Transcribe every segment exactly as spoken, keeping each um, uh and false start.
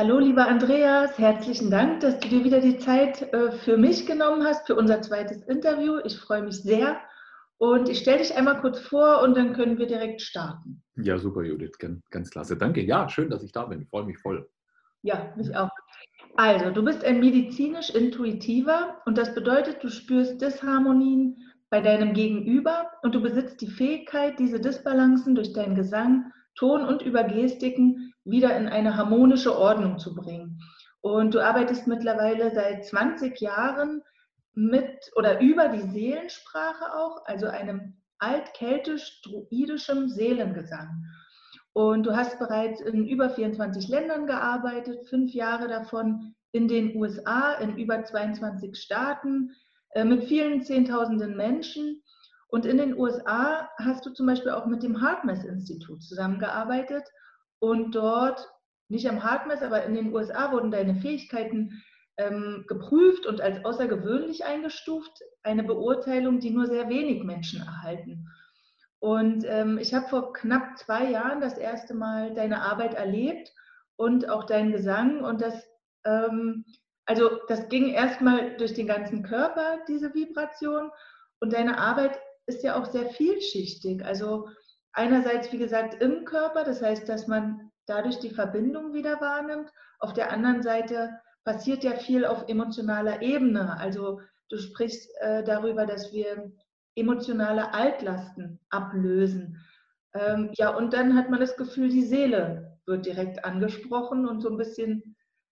Hallo, lieber Andreas, herzlichen Dank, dass du dir wieder die Zeit äh, für mich genommen hast, für unser zweites Interview. Ich freue mich sehr und ich stelle dich einmal kurz vor und dann können wir direkt starten. Ja, super, Judith, ganz, ganz klasse. Danke. Ja, schön, dass ich da bin. Ich freue mich voll. Ja, mich auch. Also, du bist ein medizinisch-intuitiver und das bedeutet, du spürst Disharmonien bei deinem Gegenüber und du besitzt die Fähigkeit, diese Disbalancen durch deinen Gesang, Ton und über Gestiken wieder in eine harmonische Ordnung zu bringen. Und du arbeitest mittlerweile seit zwanzig Jahren mit oder über die Seelensprache auch, also einem altkeltisch-druidischem Seelengesang. Und du hast bereits in über vierundzwanzig Ländern gearbeitet, fünf Jahre davon in den U S A, in über zweiundzwanzig Staaten, äh, mit vielen Zehntausenden Menschen. Und in den U S A hast du zum Beispiel auch mit dem HeartMath-Institut zusammengearbeitet. Und dort, nicht am HeartMath, aber in den U S A wurden deine Fähigkeiten ähm, geprüft und als außergewöhnlich eingestuft. Eine Beurteilung, die nur sehr wenig Menschen erhalten. Und ähm, ich habe vor knapp zwei Jahren das erste Mal deine Arbeit erlebt und auch deinen Gesang. Und das, ähm, also das ging erstmal durch den ganzen Körper, diese Vibration. Und deine Arbeit ist ja auch sehr vielschichtig. Also einerseits, wie gesagt, im Körper, das heißt, dass man dadurch die Verbindung wieder wahrnimmt. Auf der anderen Seite passiert ja viel auf emotionaler Ebene. Also du sprichst äh, darüber, dass wir emotionale Altlasten ablösen. Ähm, ja, und dann hat man das Gefühl, die Seele wird direkt angesprochen und so ein bisschen,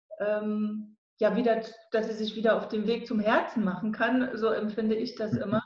ähm, ja, wieder, dass sie sich wieder auf den Weg zum Herzen machen kann. So empfinde ich das immer.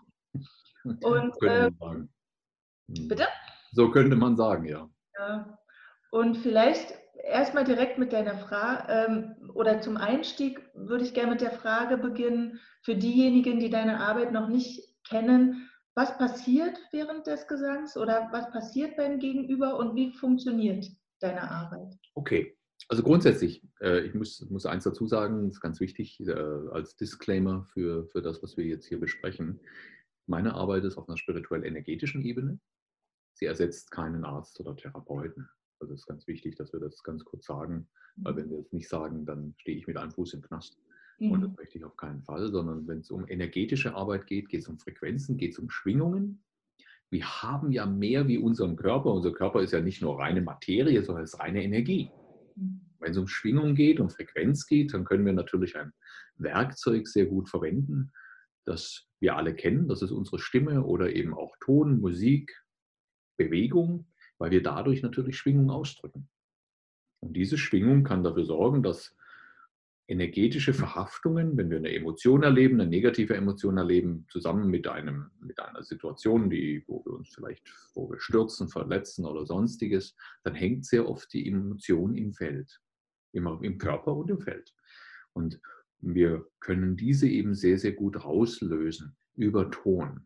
Und Könnte äh, man sagen. Hm. bitte? So könnte man sagen, ja. Ja. Und vielleicht erstmal direkt mit deiner Frage ähm, oder zum Einstieg würde ich gerne mit der Frage beginnen, für diejenigen, die deine Arbeit noch nicht kennen, was passiert während des Gesangs oder was passiert beim Gegenüber und wie funktioniert deine Arbeit? Okay. Also grundsätzlich, äh, ich muss, muss eins dazu sagen, das ist ganz wichtig, äh, als Disclaimer für, für das, was wir jetzt hier besprechen. Meine Arbeit ist auf einer spirituell-energetischen Ebene. Sie ersetzt keinen Arzt oder Therapeuten. Also es ist ganz wichtig, dass wir das ganz kurz sagen, weil wenn wir es nicht sagen, dann stehe ich mit einem Fuß im Knast. Und das Mhm. möchte ich auf keinen Fall, sondern wenn es um energetische Arbeit geht, geht es um Frequenzen, geht es um Schwingungen. Wir haben ja mehr wie unseren Körper. Unser Körper ist ja nicht nur reine Materie, sondern es ist reine Energie. Wenn es um Schwingung geht, um Frequenz geht, dann können wir natürlich ein Werkzeug sehr gut verwenden, das wir alle kennen. Das ist unsere Stimme oder eben auch Ton, Musik, Bewegung, weil wir dadurch natürlich Schwingung ausdrücken. Und diese Schwingung kann dafür sorgen, dass energetische Verhaftungen, wenn wir eine Emotion erleben, eine negative Emotion erleben, zusammen mit, einem, mit einer Situation, die, wo wir uns vielleicht wo wir stürzen, verletzen oder sonstiges, dann hängt sehr oft die Emotion im Feld, immer im Körper und im Feld. Und wir können diese eben sehr, sehr gut rauslösen über Ton.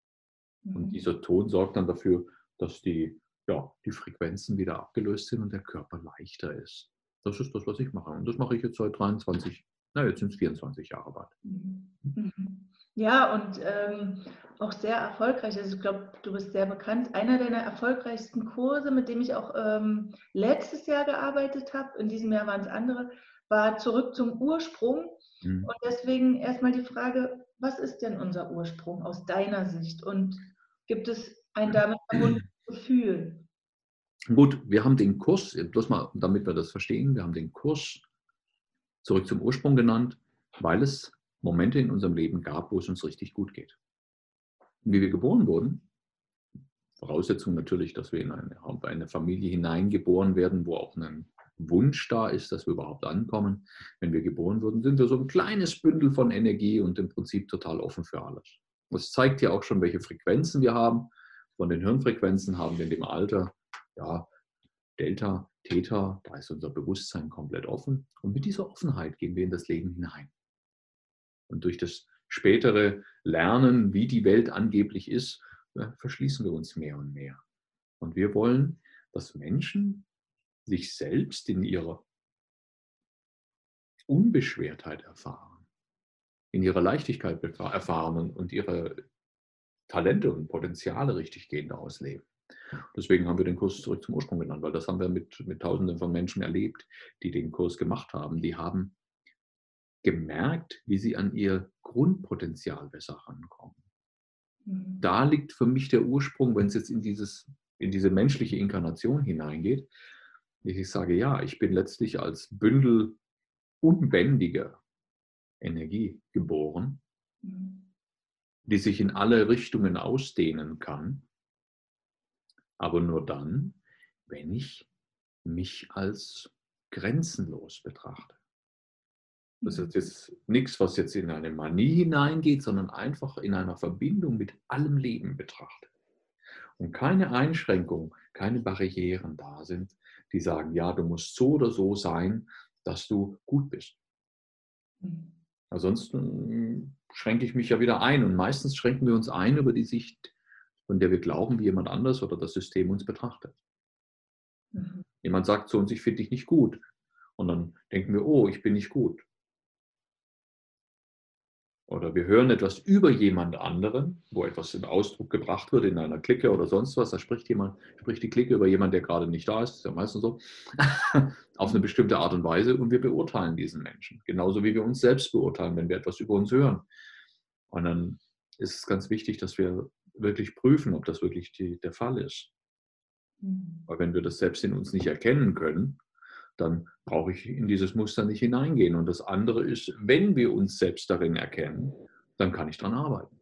Und Mhm. dieser Ton sorgt dann dafür, dass die, ja, die Frequenzen wieder abgelöst sind und der Körper leichter ist. Das ist das, was ich mache. Und das mache ich jetzt seit dreiundzwanzig, na, jetzt sind es vierundzwanzig Jahre bald. Mhm. Mhm. Ja, und ähm, auch sehr erfolgreich. Also ich glaube, du bist sehr bekannt. Einer deiner erfolgreichsten Kurse, mit dem ich auch ähm, letztes Jahr gearbeitet habe, in diesem Jahr waren es andere, war Zurück zum Ursprung. Mhm. Und deswegen erstmal die Frage, was ist denn unser Ursprung aus deiner Sicht? Und gibt es ein damit verbundenes Gefühl? Gut, wir haben den Kurs, bloß mal, damit wir das verstehen, wir haben den Kurs zurück zum Ursprung genannt, weil es Momente in unserem Leben gab, wo es uns richtig gut geht. Und wie wir geboren wurden, Voraussetzung natürlich, dass wir in eine, eine Familie hineingeboren werden, wo auch ein Wunsch da ist, dass wir überhaupt ankommen. Wenn wir geboren wurden, sind wir so ein kleines Bündel von Energie und im Prinzip total offen für alles. Das zeigt ja auch schon, welche Frequenzen wir haben. Von den Hirnfrequenzen haben wir in dem Alter, ja, Delta, Theta, da ist unser Bewusstsein komplett offen. Und mit dieser Offenheit gehen wir in das Leben hinein. Und durch das spätere Lernen, wie die Welt angeblich ist, verschließen wir uns mehr und mehr. Und wir wollen, dass Menschen sich selbst in ihrer Unbeschwertheit erfahren, in ihrer Leichtigkeit erfahren und ihre Talente und Potenziale richtig gehend ausleben. Deswegen haben wir den Kurs zurück zum Ursprung genannt, weil das haben wir mit, mit Tausenden von Menschen erlebt, die den Kurs gemacht haben. Die haben gemerkt, wie sie an ihr Grundpotenzial besser rankommen. Mhm. Da liegt für mich der Ursprung, wenn es jetzt in, dieses, in diese menschliche Inkarnation hineingeht. Ich sage, ja, ich bin letztlich als Bündel unbändiger Energie geboren, Mhm. die sich in alle Richtungen ausdehnen kann, aber nur dann, wenn ich mich als grenzenlos betrachte. Das ist jetzt nichts, was jetzt in eine Manie hineingeht, sondern einfach in einer Verbindung mit allem Leben betrachtet. Und keine Einschränkung, keine Barrieren da sind, die sagen, ja, du musst so oder so sein, dass du gut bist. Mhm. Ansonsten schränke ich mich ja wieder ein. Und meistens schränken wir uns ein über die Sicht, von der wir glauben, wie jemand anders oder das System uns betrachtet. Mhm. Jemand sagt zu uns, ich finde dich nicht gut. Und dann denken wir, oh, ich bin nicht gut. Oder wir hören etwas über jemand anderen, wo etwas in Ausdruck gebracht wird in einer Clique oder sonst was. Da spricht jemand, spricht die Clique über jemanden, der gerade nicht da ist, das ist ja meistens so, auf eine bestimmte Art und Weise, und wir beurteilen diesen Menschen. Genauso wie wir uns selbst beurteilen, wenn wir etwas über uns hören. Und dann ist es ganz wichtig, dass wir wirklich prüfen, ob das wirklich die, der Fall ist. Mhm. Weil wenn wir das selbst in uns nicht erkennen können, dann brauche ich in dieses Muster nicht hineingehen. Und das andere ist, wenn wir uns selbst darin erkennen, dann kann ich daran arbeiten.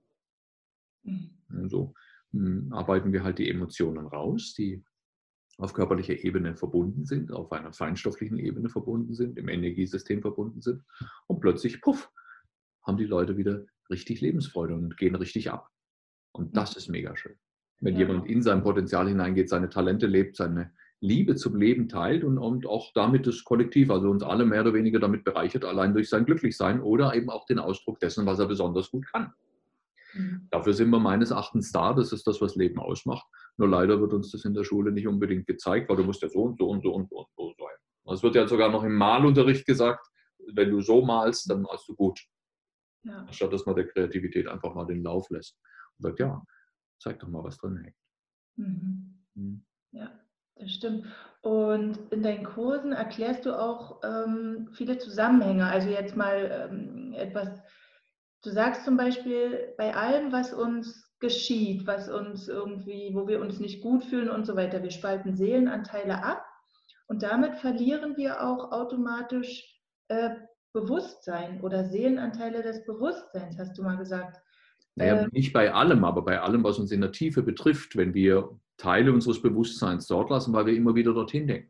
Mhm. Und so mh, arbeiten wir halt die Emotionen raus, die auf körperlicher Ebene verbunden sind, auf einer feinstofflichen Ebene verbunden sind, im Energiesystem verbunden sind. Und plötzlich, puff, haben die Leute wieder richtig Lebensfreude und gehen richtig ab. Und das ist mega schön. Wenn Ja. jemand in sein Potenzial hineingeht, seine Talente lebt, seine Liebe zum Leben teilt und, und auch damit das Kollektiv, also uns alle mehr oder weniger damit bereichert, allein durch sein Glücklichsein oder eben auch den Ausdruck dessen, was er besonders gut kann. Mhm. Dafür sind wir meines Erachtens da, das ist das, was Leben ausmacht. Nur leider wird uns das in der Schule nicht unbedingt gezeigt, weil du musst ja so und so und so und so, und so sein. Es wird ja sogar noch im Malunterricht gesagt, wenn du so malst, dann malst du gut. Ja. Anstatt dass man der Kreativität einfach mal den Lauf lässt. Und sagt, ja, zeig doch mal, was drin hängt. Mhm. Hm. Ja, das stimmt. Und in deinen Kursen erklärst du auch ähm, viele Zusammenhänge. Also jetzt mal ähm, etwas, du sagst zum Beispiel, bei allem, was uns geschieht, was uns irgendwie, wo wir uns nicht gut fühlen und so weiter, wir spalten Seelenanteile ab und damit verlieren wir auch automatisch äh, Bewusstsein oder Seelenanteile des Bewusstseins, hast du mal gesagt. Naja, Äh, nicht bei allem, aber bei allem, was uns in der Tiefe betrifft, wenn wir Teile unseres Bewusstseins dort lassen, weil wir immer wieder dorthin denken.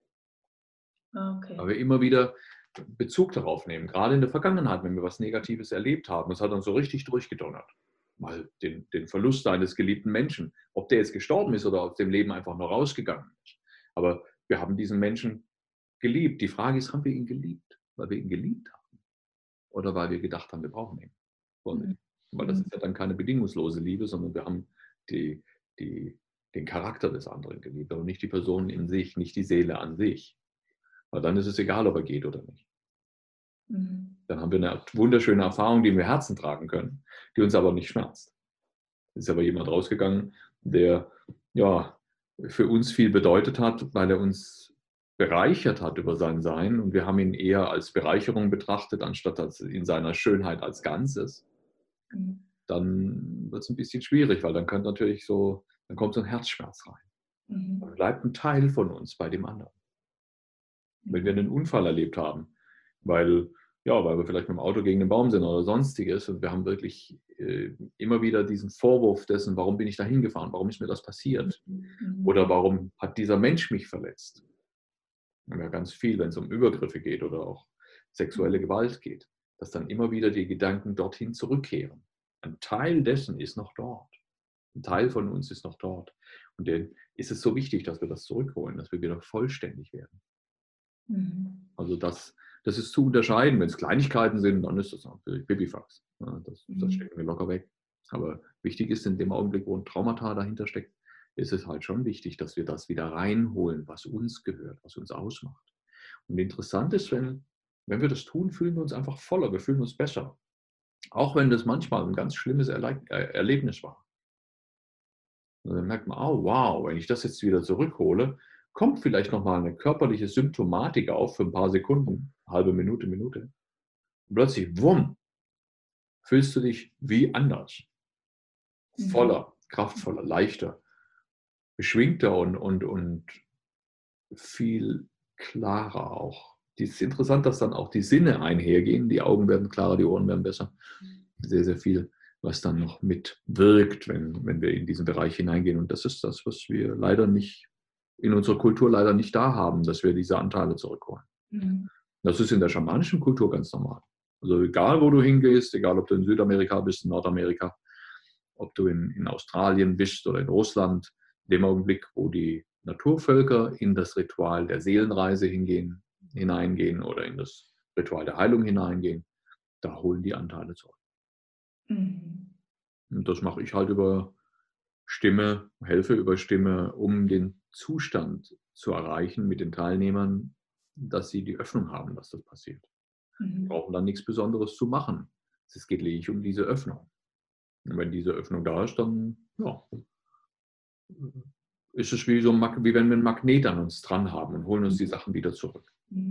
okay. Weil wir immer wieder Bezug darauf nehmen, gerade in der Vergangenheit, wenn wir was Negatives erlebt haben. Das hat uns so richtig durchgedonnert. Mal den, den Verlust eines geliebten Menschen, ob der jetzt gestorben ist oder aus dem Leben einfach nur rausgegangen ist. Aber wir haben diesen Menschen geliebt. Die Frage ist, haben wir ihn geliebt, weil wir ihn geliebt haben oder weil wir gedacht haben, wir brauchen ihn? Mhm. Weil das ist ja dann keine bedingungslose Liebe, sondern wir haben die, die, den Charakter des anderen geliebt, aber nicht die Person in sich, nicht die Seele an sich. Weil dann ist es egal, ob er geht oder nicht. Mhm. Dann haben wir eine wunderschöne Erfahrung, die wir im Herzen tragen können, die uns aber nicht schmerzt. Es ist aber jemand rausgegangen, der ja für uns viel bedeutet hat, weil er uns bereichert hat über sein Sein, und wir haben ihn eher als Bereicherung betrachtet, anstatt als in seiner Schönheit als Ganzes. Mhm. Dann wird es ein bisschen schwierig, weil dann könnte natürlich so, dann kommt so ein Herzschmerz rein. Dann Mhm. bleibt ein Teil von uns bei dem anderen. Wenn wir Mhm. einen Unfall erlebt haben, weil, ja, weil wir vielleicht mit dem Auto gegen den Baum sind oder sonstiges, und wir haben wirklich äh, immer wieder diesen Vorwurf dessen, warum bin ich da hingefahren, warum ist mir das passiert Mhm. oder warum hat dieser Mensch mich verletzt. Wir haben ja ganz viel, wenn es um Übergriffe geht oder auch sexuelle Gewalt geht, dass dann immer wieder die Gedanken dorthin zurückkehren. Ein Teil dessen ist noch dort. Ein Teil von uns ist noch dort. Und dann ist es so wichtig, dass wir das zurückholen, dass wir wieder vollständig werden. Mhm. Also das, das ist zu unterscheiden. Wenn es Kleinigkeiten sind, dann ist das natürlich Pipifax. Ja, das, das Mhm. stecken wir locker weg. Aber wichtig ist, in dem Augenblick, wo ein Traumata dahinter steckt, ist es halt schon wichtig, dass wir das wieder reinholen, was uns gehört, was uns ausmacht. Und interessant ist, wenn, wenn wir das tun, fühlen wir uns einfach voller, wir fühlen uns besser. Auch wenn das manchmal ein ganz schlimmes Erle äh, Erlebnis war. Und dann merkt man, oh wow, wenn ich das jetzt wieder zurückhole, kommt vielleicht nochmal eine körperliche Symptomatik auf für ein paar Sekunden, halbe Minute, Minute. Und plötzlich, wumm, fühlst du dich wie anders. Voller, kraftvoller, leichter, beschwingter und, und, und viel klarer auch. Es ist interessant, dass dann auch die Sinne einhergehen. Die Augen werden klarer, die Ohren werden besser. Sehr, sehr viel, was dann noch mitwirkt, wenn, wenn wir in diesen Bereich hineingehen. Und das ist das, was wir leider nicht, in unserer Kultur leider nicht da haben, dass wir diese Anteile zurückholen. Mhm. Das ist in der schamanischen Kultur ganz normal. Also egal, wo du hingehst, egal, ob du in Südamerika bist, in Nordamerika, ob du in, in Australien bist oder in Russland, in dem Augenblick, wo die Naturvölker in das Ritual der Seelenreise hingehen, hineingehen oder in das Ritual der Heilung hineingehen, da holen die Anteile zurück. Mhm. Und das mache ich halt über Stimme, helfe über Stimme, um den Zustand zu erreichen mit den Teilnehmern, dass sie die Öffnung haben, dass das passiert. Mhm. Wir brauchen dann nichts Besonderes zu machen. Es geht lediglich um diese Öffnung. Und wenn diese Öffnung da ist, dann ja, ist es wie, so ein, wie wenn wir einen Magnet an uns dran haben und holen uns die Sachen wieder zurück.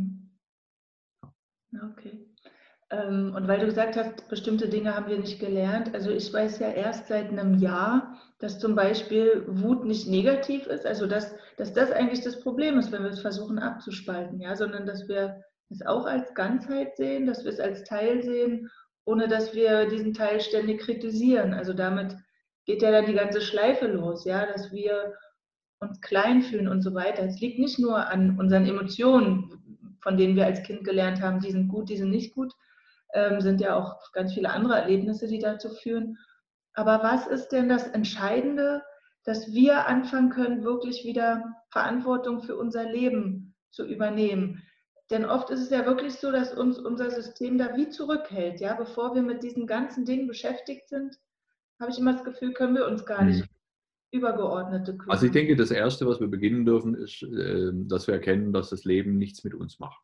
Okay. Ähm, und weil du gesagt hast, bestimmte Dinge haben wir nicht gelernt. Also ich weiß ja erst seit einem Jahr, dass zum Beispiel Wut nicht negativ ist. Also dass, dass das eigentlich das Problem ist, wenn wir es versuchen abzuspalten. Ja? Sondern dass wir es auch als Ganzheit sehen, dass wir es als Teil sehen, ohne dass wir diesen Teil ständig kritisieren. Also damit geht ja dann die ganze Schleife los, ja, dass wir uns klein fühlen und so weiter. Es liegt nicht nur an unseren Emotionen, von denen wir als Kind gelernt haben, die sind gut, die sind nicht gut, ähm, sind ja auch ganz viele andere Erlebnisse, die dazu führen. Aber was ist denn das Entscheidende, dass wir anfangen können, wirklich wieder Verantwortung für unser Leben zu übernehmen? Denn oft ist es ja wirklich so, dass uns unser System da wie zurückhält. Ja? Bevor wir mit diesen ganzen Dingen beschäftigt sind, habe ich immer das Gefühl, können wir uns gar nicht übergeordnete kümmern. Also ich denke, das Erste, was wir beginnen dürfen, ist, dass wir erkennen, dass das Leben nichts mit uns macht.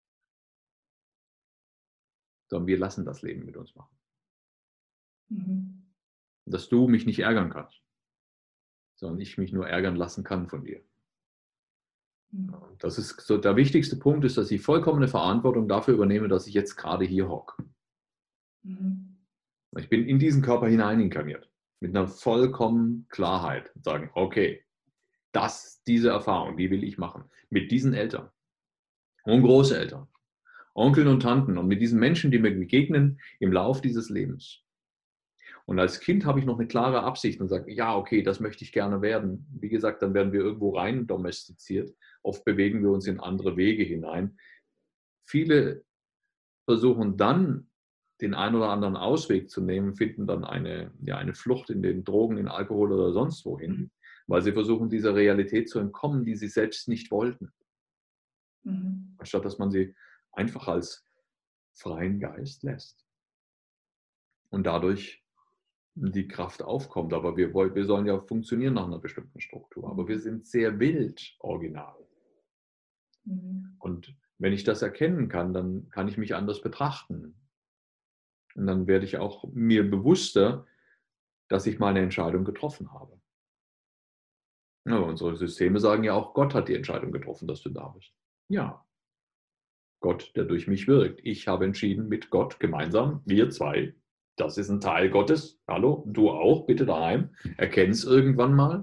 Sondern wir lassen das Leben mit uns machen. Mhm. Dass du mich nicht ärgern kannst, sondern ich mich nur ärgern lassen kann von dir. Mhm. Das ist so, der wichtigste Punkt ist, dass ich vollkommene Verantwortung dafür übernehme, dass ich jetzt gerade hier hocke. Mhm. Ich bin in diesen Körper hineininkarniert. Mit einer vollkommenen Klarheit und sagen, okay, das, diese Erfahrung, die will ich machen. Mit diesen Eltern und Großeltern, Onkeln und Tanten und mit diesen Menschen, die mir begegnen im Lauf dieses Lebens. Und als Kind habe ich noch eine klare Absicht und sage, ja, okay, das möchte ich gerne werden. Wie gesagt, dann werden wir irgendwo rein domestiziert. Oft bewegen wir uns in andere Wege hinein. Viele versuchen dann, den einen oder anderen Ausweg zu nehmen, finden dann eine, ja, eine Flucht in den Drogen, in Alkohol oder sonst wohin, weil sie versuchen, dieser Realität zu entkommen, die sie selbst nicht wollten. Mhm. Anstatt dass man sie einfach als freien Geist lässt. Und dadurch die Kraft aufkommt. Aber wir, wir sollen ja funktionieren nach einer bestimmten Struktur. Aber wir sind sehr wild, original. Mhm. Und wenn ich das erkennen kann, dann kann ich mich anders betrachten. Und dann werde ich auch mir bewusster, dass ich meine Entscheidung getroffen habe. Ja, unsere Systeme sagen ja auch, Gott hat die Entscheidung getroffen, dass du da bist. Ja. Gott, der durch mich wirkt. Ich habe entschieden mit Gott gemeinsam, wir zwei, das ist ein Teil Gottes. Hallo, du auch, bitte daheim. Erkenn es irgendwann mal.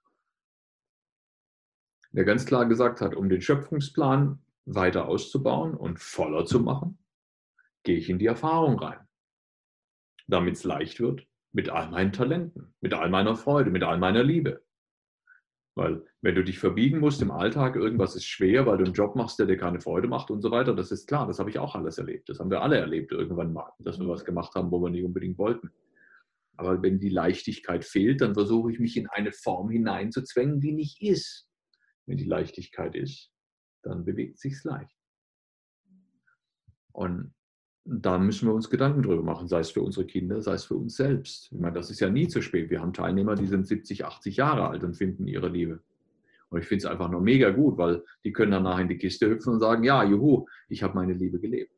Der ganz klar gesagt hat, um den Schöpfungsplan weiter auszubauen und voller zu machen, gehe ich in die Erfahrung rein. Damit es leicht wird, mit all meinen Talenten, mit all meiner Freude, mit all meiner Liebe. Weil wenn du dich verbiegen musst im Alltag, irgendwas ist schwer, weil du einen Job machst, der dir keine Freude macht und so weiter, das ist klar, das habe ich auch alles erlebt. Das haben wir alle erlebt irgendwann mal, dass wir was gemacht haben, wo wir nicht unbedingt wollten. Aber wenn die Leichtigkeit fehlt, dann versuche ich mich in eine Form hineinzuzwängen, die nicht ist. Wenn die Leichtigkeit ist, dann bewegt es sich leicht. Und da müssen wir uns Gedanken drüber machen, sei es für unsere Kinder, sei es für uns selbst. Ich meine, das ist ja nie zu spät. Wir haben Teilnehmer, die sind siebzig, achtzig Jahre alt und finden ihre Liebe. Und ich finde es einfach nur mega gut, weil die können danach in die Kiste hüpfen und sagen, ja, juhu, ich habe meine Liebe gelebt.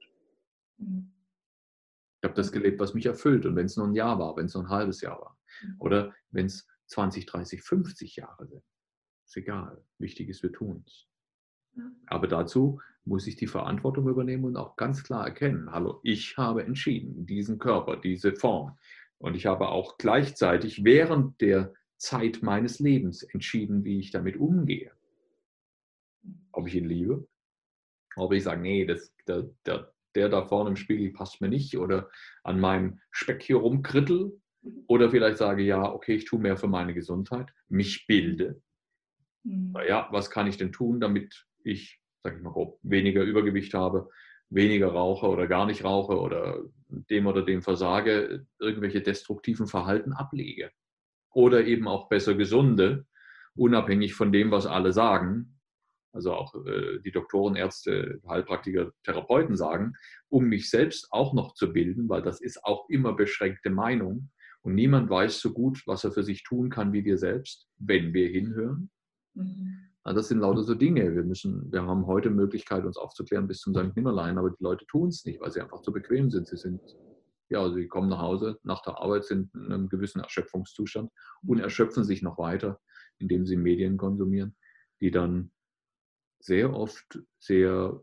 Ich habe das gelebt, was mich erfüllt. Und wenn es nur ein Jahr war, wenn es nur ein halbes Jahr war. Oder wenn es zwanzig, dreißig, fünfzig Jahre sind. Ist egal. Wichtig ist, wir tun es. Ja. Aber dazu muss ich die Verantwortung übernehmen und auch ganz klar erkennen, hallo, ich habe entschieden, diesen Körper, diese Form. Und ich habe auch gleichzeitig während der Zeit meines Lebens entschieden, wie ich damit umgehe. Ob ich ihn liebe, ob ich sage, nee, das, der, der, der da vorne im Spiegel passt mir nicht oder an meinem Speck hier rumkrittel oder vielleicht sage, ja, okay, ich tue mehr für meine Gesundheit, mich bilde. Mhm. Ja, was kann ich denn tun, damit ich, sage ich mal grob, weniger Übergewicht habe, weniger rauche oder gar nicht rauche oder dem oder dem versage, irgendwelche destruktiven Verhalten ablege. Oder eben auch besser gesunde, unabhängig von dem, was alle sagen, also auch äh, die Doktoren, Ärzte, Heilpraktiker, Therapeuten sagen, um mich selbst auch noch zu bilden, weil das ist auch immer beschränkte Meinung und niemand weiß so gut, was er für sich tun kann wie wir selbst, wenn wir hinhören. Mhm. Also das sind lauter so Dinge. Wir, müssen, wir haben heute Möglichkeit, uns aufzuklären bis zum Sankt Nimmerlein, aber die Leute tun es nicht, weil sie einfach zu bequem sind. Sie sind Ja, sie kommen nach Hause nach der Arbeit, sind in einem gewissen Erschöpfungszustand und erschöpfen sich noch weiter, indem sie Medien konsumieren, die dann sehr oft sehr,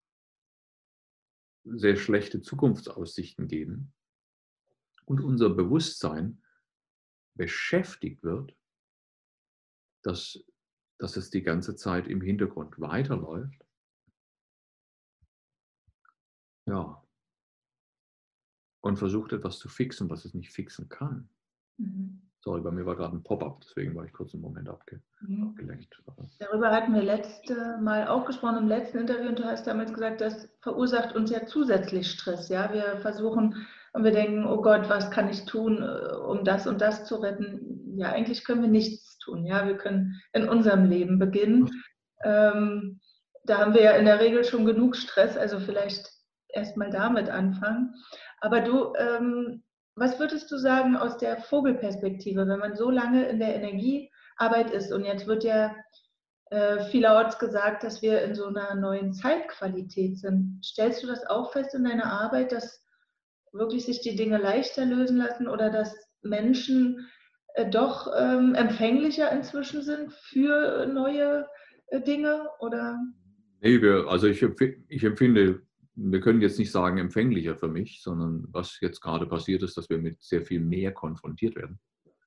sehr schlechte Zukunftsaussichten geben und unser Bewusstsein beschäftigt wird, dass, dass es die ganze Zeit im Hintergrund weiterläuft. Ja. Und versucht etwas zu fixen, was es nicht fixen kann. Mhm. Sorry, bei mir war gerade ein Pop-up, deswegen war ich kurz einen Moment abge mhm. abgelenkt. Darüber hatten wir letzte Mal auch gesprochen im letzten Interview und du hast damals gesagt, das verursacht uns ja zusätzlich Stress. Ja? Wir versuchen und wir denken, oh Gott, was kann ich tun, um das und das zu retten? Ja, eigentlich können wir nichts tun. Ja? Wir können in unserem Leben beginnen. Ähm, da haben wir ja in der Regel schon genug Stress, also vielleicht erstmal damit anfangen. Aber du, ähm, was würdest du sagen aus der Vogelperspektive, wenn man so lange in der Energiearbeit ist und jetzt wird ja äh, vielerorts gesagt, dass wir in so einer neuen Zeitqualität sind. Stellst du das auch fest in deiner Arbeit, dass wirklich sich die Dinge leichter lösen lassen oder dass Menschen äh, doch ähm, empfänglicher inzwischen sind für neue äh, Dinge? Oder? Nee, wir, also ich, ich empfinde, wir können jetzt nicht sagen empfänglicher für mich, sondern was jetzt gerade passiert ist, dass wir mit sehr viel mehr konfrontiert werden.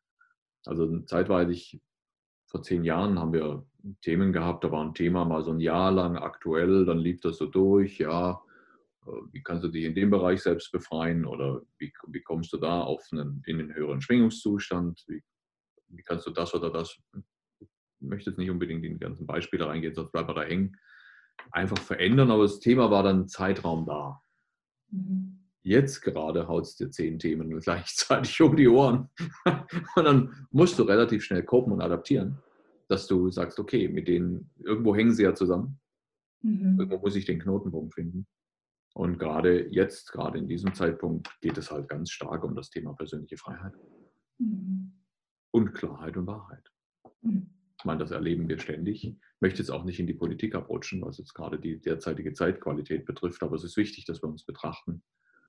Also zeitweilig, vor zehn Jahren haben wir Themen gehabt, da war ein Thema mal so ein Jahr lang aktuell, dann lief das so durch, ja, wie kannst du dich in dem Bereich selbst befreien oder wie, wie kommst du da auf einen, in einen höheren Schwingungszustand, wie, wie kannst du das oder das, ich möchte jetzt nicht unbedingt in die ganzen Beispiele reingehen, sonst bleibt man da hängen, einfach verändern, aber das Thema war dann Zeitraum da. Mhm. Jetzt gerade haut es dir zehn Themen gleichzeitig um die Ohren. Und dann musst du relativ schnell kopen und adaptieren, dass du sagst, okay, mit denen, irgendwo hängen sie ja zusammen. Mhm. Irgendwo muss ich den Knotenpunkt finden. Und gerade jetzt, gerade in diesem Zeitpunkt, geht es halt ganz stark um das Thema persönliche Freiheit. Mhm. Und Klarheit und Wahrheit. Mhm. Ich meine, das erleben wir ständig. Ich möchte jetzt auch nicht in die Politik abrutschen, was jetzt gerade die derzeitige Zeitqualität betrifft, aber es ist wichtig, dass wir uns betrachten,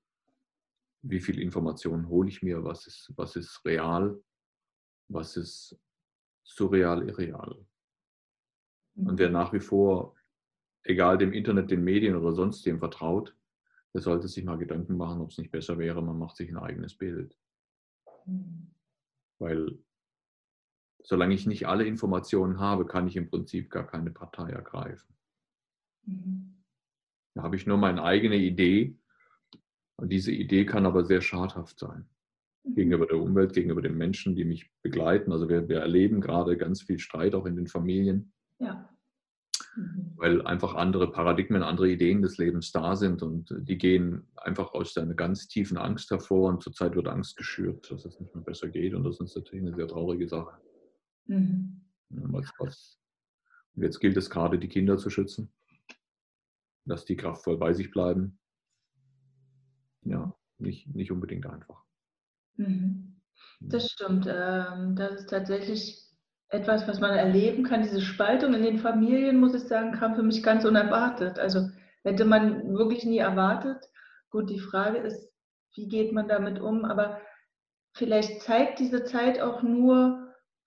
wie viel Informationen hole ich mir, was ist, was ist real, was ist surreal, irreal. Und wer nach wie vor, egal dem Internet, den Medien oder sonst dem vertraut, der sollte sich mal Gedanken machen, ob es nicht besser wäre, man macht sich ein eigenes Bild. Mhm. Weil solange ich nicht alle Informationen habe, kann ich im Prinzip gar keine Partei ergreifen. Mhm. Da habe ich nur meine eigene Idee und diese Idee kann aber sehr schadhaft sein. Mhm. Gegenüber der Umwelt, gegenüber den Menschen, die mich begleiten. Also wir, wir erleben gerade ganz viel Streit auch in den Familien. Ja. Mhm. Weil einfach andere Paradigmen, andere Ideen des Lebens da sind und die gehen einfach aus einer ganz tiefen Angst hervor und zurzeit wird Angst geschürt, dass es nicht mehr besser geht und das ist natürlich eine sehr traurige Sache. Mhm. Ja, was, was. Und jetzt gilt es gerade, die Kinder zu schützen, dass die kraftvoll bei sich bleiben. Ja, nicht, nicht unbedingt einfach. Mhm. Das stimmt. Das ist tatsächlich etwas, was man erleben kann. Diese Spaltung in den Familien, muss ich sagen, kam für mich ganz unerwartet. Also hätte man wirklich nie erwartet. Gut, die Frage ist, wie geht man damit um? Aber vielleicht zeigt diese Zeit auch nur,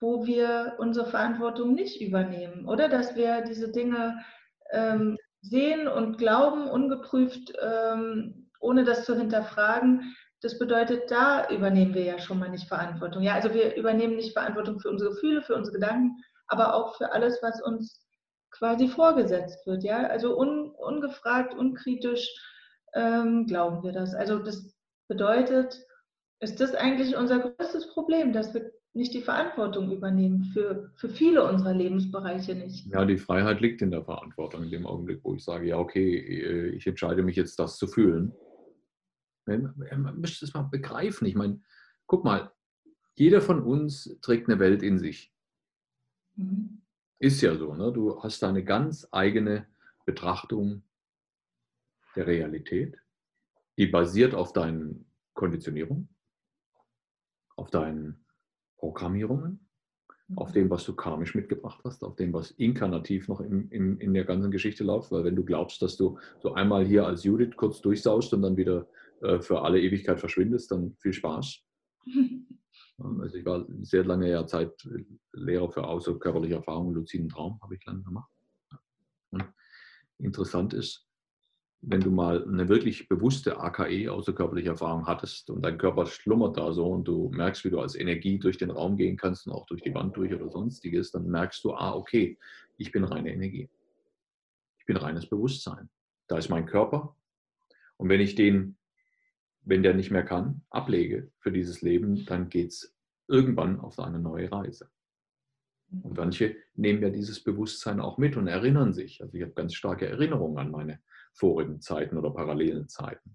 wo wir unsere Verantwortung nicht übernehmen, oder? Dass wir diese Dinge ähm, sehen und glauben, ungeprüft, ähm, ohne das zu hinterfragen. Das bedeutet, da übernehmen wir ja schon mal nicht Verantwortung. Ja, also wir übernehmen nicht Verantwortung für unsere Gefühle, für unsere Gedanken, aber auch für alles, was uns quasi vorgesetzt wird. Ja, also un, ungefragt, unkritisch ähm, glauben wir das. Also das bedeutet, ist das eigentlich unser größtes Problem, dass wir nicht die Verantwortung übernehmen für, für viele unserer Lebensbereiche nicht. Ja, die Freiheit liegt in der Verantwortung in dem Augenblick, wo ich sage, ja, okay, äh, ich entscheide mich jetzt, das zu fühlen. Man müsste es mal begreifen. Ich meine, guck mal, jeder von uns trägt eine Welt in sich. Mhm. Ist ja so, ne? Du hast deine ganz eigene Betrachtung der Realität, die basiert auf deinen Konditionierungen, auf deinen Programmierungen, auf dem, was du karmisch mitgebracht hast, auf dem, was inkarnativ noch im, im, in der ganzen Geschichte läuft. Weil wenn du glaubst, dass du so einmal hier als Judith kurz durchsaust und dann wieder äh, für alle Ewigkeit verschwindest, dann viel Spaß. Also ich war sehr lange ja Zeit Lehrer für außerkörperliche Erfahrungen, luziden Traum habe ich lange gemacht. Und interessant ist, wenn du mal eine wirklich bewusste A K E, außerkörperliche Erfahrung hattest und dein Körper schlummert da so und du merkst, wie du als Energie durch den Raum gehen kannst und auch durch die Wand durch oder sonstiges, dann merkst du, ah, okay, ich bin reine Energie. Ich bin reines Bewusstsein. Da ist mein Körper und wenn ich den, wenn der nicht mehr kann, ablege für dieses Leben, dann geht es irgendwann auf eine neue Reise. Und manche nehmen ja dieses Bewusstsein auch mit und erinnern sich. Also ich habe ganz starke Erinnerungen an meine vorigen Zeiten oder parallelen Zeiten.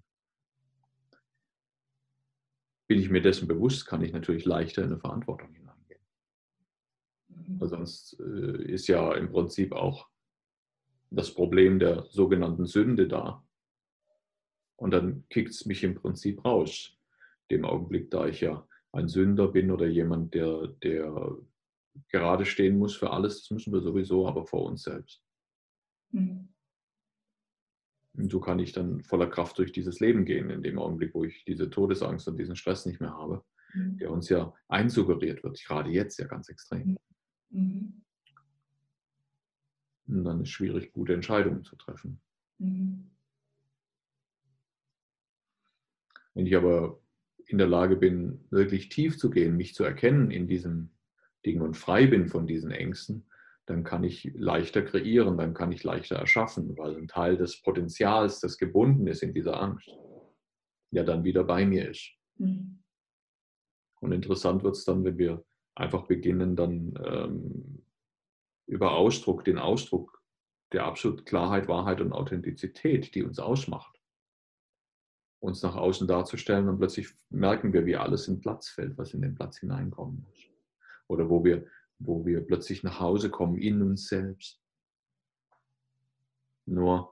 Bin ich mir dessen bewusst, kann ich natürlich leichter in eine Verantwortung hineingehen. Weil sonst äh, ist ja im Prinzip auch das Problem der sogenannten Sünde da. Und dann kickt es mich im Prinzip raus. Dem Augenblick, da ich ja ein Sünder bin oder jemand, der, der gerade stehen muss für alles, das müssen wir sowieso, aber vor uns selbst. Mhm. Und so kann ich dann voller Kraft durch dieses Leben gehen, in dem Augenblick, wo ich diese Todesangst und diesen Stress nicht mehr habe, mhm. der uns ja einsuggeriert wird, gerade jetzt ja ganz extrem. Mhm. Und dann ist es schwierig, gute Entscheidungen zu treffen. Mhm. Wenn ich aber in der Lage bin, wirklich tief zu gehen, mich zu erkennen in diesen Dingen und frei bin von diesen Ängsten, dann kann ich leichter kreieren, dann kann ich leichter erschaffen, weil ein Teil des Potenzials, das gebunden ist in dieser Angst, ja dann wieder bei mir ist. Mhm. Und interessant wird es dann, wenn wir einfach beginnen, dann ähm, über Ausdruck, den Ausdruck der absoluten Klarheit, Wahrheit und Authentizität, die uns ausmacht, uns nach außen darzustellen und plötzlich merken wir, wie alles in Platz fällt, was in den Platz hineinkommen muss. Oder wo wir, wo wir plötzlich nach Hause kommen in uns selbst. Nur,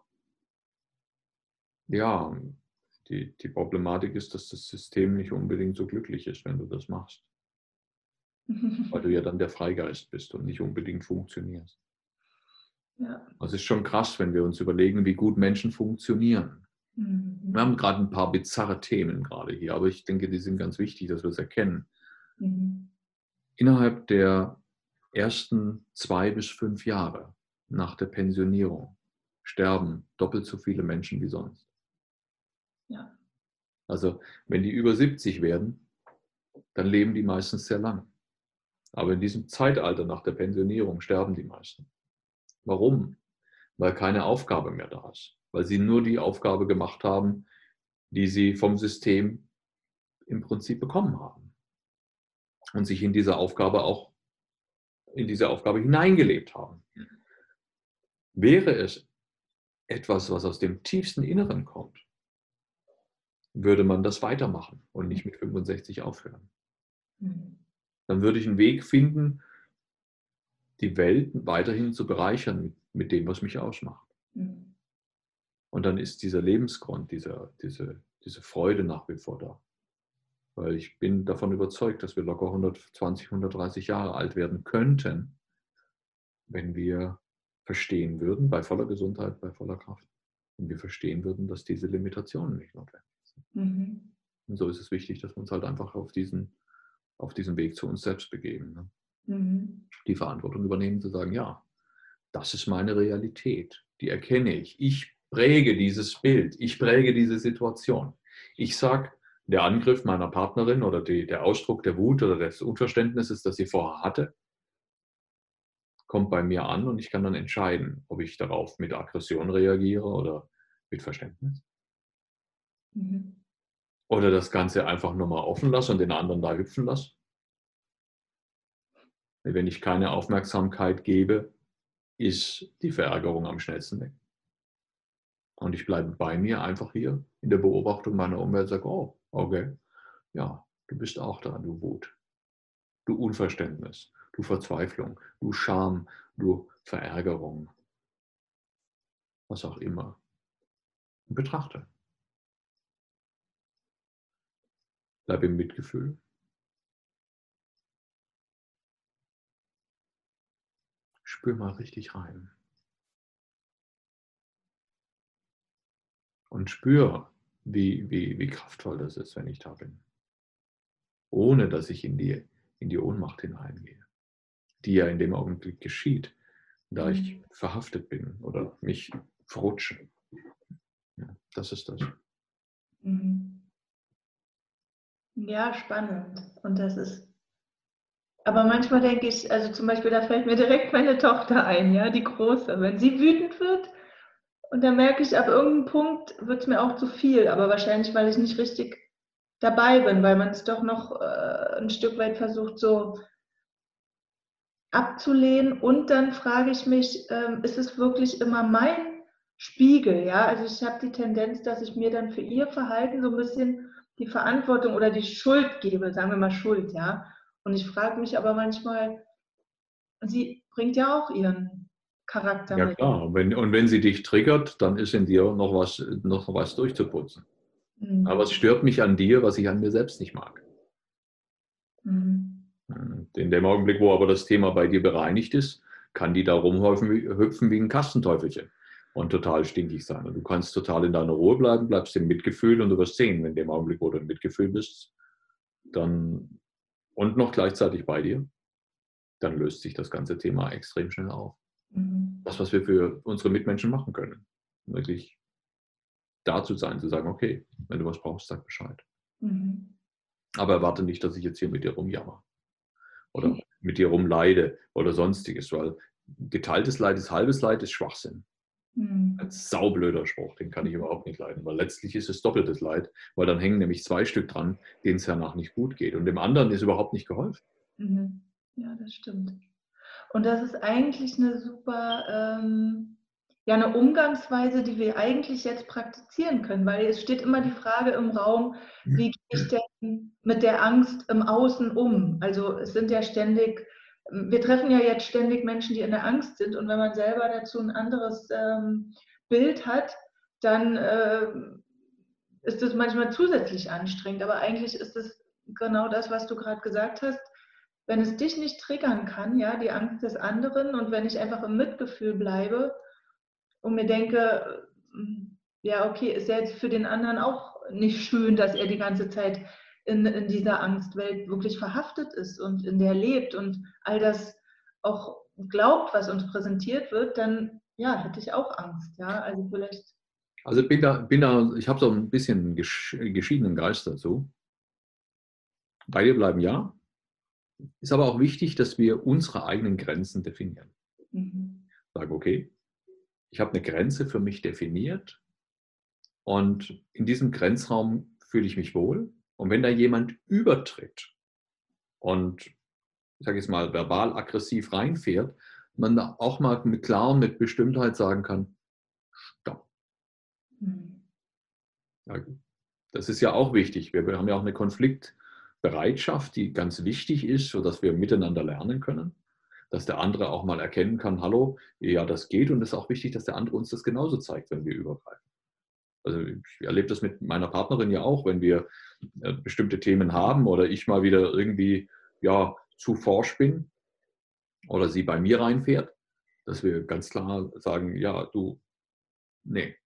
ja, die, die Problematik ist, dass das System nicht unbedingt so glücklich ist, wenn du das machst. Weil du ja dann der Freigeist bist und nicht unbedingt funktionierst. Ja. Also es ist schon krass, wenn wir uns überlegen, wie gut Menschen funktionieren. Mhm. Wir haben gerade ein paar bizarre Themen gerade hier, aber ich denke, die sind ganz wichtig, dass wir es erkennen. Mhm. Innerhalb der ersten zwei bis fünf Jahre nach der Pensionierung sterben doppelt so viele Menschen wie sonst. Ja. Also wenn die über siebzig werden, dann leben die meistens sehr lang. Aber in diesem Zeitalter nach der Pensionierung sterben die meisten. Warum? Weil keine Aufgabe mehr da ist. Weil sie nur die Aufgabe gemacht haben, die sie vom System im Prinzip bekommen haben. Und sich in diese Aufgabe auch in diese Aufgabe hineingelebt haben. Wäre es etwas, was aus dem tiefsten Inneren kommt, würde man das weitermachen und nicht mit fünfundsechzig aufhören. Dann würde ich einen Weg finden, die Welt weiterhin zu bereichern mit, mit dem, was mich ausmacht. Und dann ist dieser Lebensgrund, dieser, diese, diese Freude nach wie vor da. Weil ich bin davon überzeugt, dass wir locker hundertzwanzig, hundertdreißig Jahre alt werden könnten, wenn wir verstehen würden, bei voller Gesundheit, bei voller Kraft, wenn wir verstehen würden, dass diese Limitationen nicht notwendig sind. Mhm. Und so ist es wichtig, dass wir uns halt einfach auf diesen, auf diesen Weg zu uns selbst begeben. Ne? Mhm. Die Verantwortung übernehmen, zu sagen, ja, das ist meine Realität, die erkenne ich. Ich präge dieses Bild, ich präge diese Situation. Ich sage, der Angriff meiner Partnerin oder die, der Ausdruck der Wut oder des Unverständnisses, das sie vorher hatte, kommt bei mir an und ich kann dann entscheiden, ob ich darauf mit Aggression reagiere oder mit Verständnis. Mhm. Oder das Ganze einfach nur mal offen lasse und den anderen da hüpfen lasse. Wenn ich keine Aufmerksamkeit gebe, ist die Verärgerung am schnellsten weg. Und ich bleibe bei mir einfach hier in der Beobachtung meiner Umwelt und sage, oh, okay, ja, du bist auch da, du Wut, du Unverständnis, du Verzweiflung, du Scham, du Verärgerung, was auch immer. Und betrachte. Bleib im Mitgefühl. Spür mal richtig rein. Und spür, wie, wie, wie kraftvoll das ist, wenn ich da bin. Ohne dass ich in die, in die Ohnmacht hineingehe, die ja in dem Augenblick geschieht, da ich Mhm. verhaftet bin oder mich verrutsche. Ja, das ist das. Mhm. Ja, spannend. Und das ist, aber manchmal denke ich, also zum Beispiel, da fällt mir direkt meine Tochter ein, ja, die Große. Wenn sie wütend wird, und dann merke ich, ab irgendeinem Punkt wird es mir auch zu viel, aber wahrscheinlich, weil ich nicht richtig dabei bin, weil man es doch noch äh, ein Stück weit versucht, so abzulehnen. Und dann frage ich mich, ähm, ist es wirklich immer mein Spiegel? Ja, also ich habe die Tendenz, dass ich mir dann für ihr Verhalten so ein bisschen die Verantwortung oder die Schuld gebe, sagen wir mal Schuld, ja. Und ich frage mich aber manchmal, sie bringt ja auch ihren Charakter Ja mit. klar, und wenn, und wenn sie dich triggert, dann ist in dir noch was, noch was durchzuputzen. Aber Mhm. es stört mich an dir, was ich an mir selbst nicht mag. Mhm. Und in dem Augenblick, wo aber das Thema bei dir bereinigt ist, kann die da rumhüpfen wie, hüpfen wie ein Kastenteufelchen und total stinkig sein. Und du kannst total in deiner Ruhe bleiben, bleibst im Mitgefühl und du wirst sehen, wenn in dem Augenblick, wo du im Mitgefühl bist, dann und noch gleichzeitig bei dir, dann löst sich das ganze Thema extrem schnell auf. Mhm. Das, was wir für unsere Mitmenschen machen können. Wirklich da zu sein, zu sagen, okay, wenn du was brauchst, sag Bescheid. Mhm. Aber erwarte nicht, dass ich jetzt hier mit dir rumjammer oder mit dir rumleide oder sonstiges, weil geteiltes Leid ist halbes Leid, ist Schwachsinn. Ein Mhm. saublöder Spruch, den kann ich überhaupt nicht leiden, weil letztlich ist es doppeltes Leid, weil dann hängen nämlich zwei Stück dran, denen es danach nicht gut geht und dem anderen ist überhaupt nicht geholfen. Mhm. Ja, das stimmt. Und das ist eigentlich eine super, ähm, ja, eine Umgangsweise, die wir eigentlich jetzt praktizieren können, weil es steht immer die Frage im Raum, wie gehe ich denn mit der Angst im Außen um? Also es sind ja ständig, wir treffen ja jetzt ständig Menschen, die in der Angst sind, und wenn man selber dazu ein anderes ähm, Bild hat, dann äh, ist es manchmal zusätzlich anstrengend. Aber eigentlich ist es genau das, was du gerade gesagt hast. Wenn es dich nicht triggern kann, ja, die Angst des anderen, und wenn ich einfach im Mitgefühl bleibe und mir denke, ja, okay, ist ja jetzt für den anderen auch nicht schön, dass er die ganze Zeit in, in dieser Angstwelt wirklich verhaftet ist und in der lebt und all das auch glaubt, was uns präsentiert wird, dann ja, hätte ich auch Angst, ja, also vielleicht. Also bin da, bin da, ich habe so ein bisschen gesch geschiedenen Geist dazu. Bei dir bleiben ja, ist aber auch wichtig, dass wir unsere eigenen Grenzen definieren. Mhm. Sag, okay, ich habe eine Grenze für mich definiert und in diesem Grenzraum fühle ich mich wohl. Und wenn da jemand übertritt und, ich sage jetzt mal, verbal aggressiv reinfährt, man da auch mal mit klar und mit Bestimmtheit sagen kann, stopp. Mhm. Ja, das ist ja auch wichtig. Wir haben ja auch eine Konfliktbereitschaft, die ganz wichtig ist, sodass wir miteinander lernen können, dass der andere auch mal erkennen kann, hallo, ja, das geht, und es ist auch wichtig, dass der andere uns das genauso zeigt, wenn wir übergreifen. Also ich erlebe das mit meiner Partnerin ja auch, wenn wir äh, bestimmte Themen haben oder ich mal wieder irgendwie ja, zu forsch bin oder sie bei mir reinfährt, dass wir ganz klar sagen, ja, du, nee.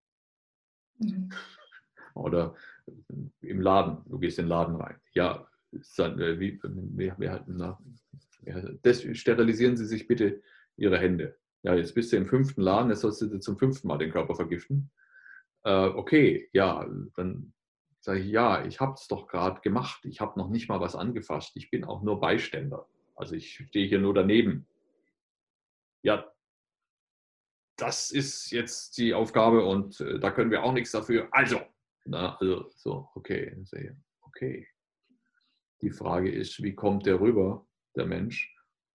Mhm. Oder im Laden, du gehst in den Laden rein. Ja, wie, wie, wie, na, das, sterilisieren Sie sich bitte Ihre Hände. Ja, jetzt bist du im fünften Laden, jetzt sollst du zum fünften Mal den Körper vergiften. Äh, okay, ja, dann sage ich, ja, ich habe es doch gerade gemacht. Ich habe noch nicht mal was angefasst. Ich bin auch nur Beiständer. Also ich stehe hier nur daneben. Ja, das ist jetzt die Aufgabe und äh, da können wir auch nichts dafür. Also, na, also so, okay, okay. Die Frage ist, wie kommt der rüber, der Mensch?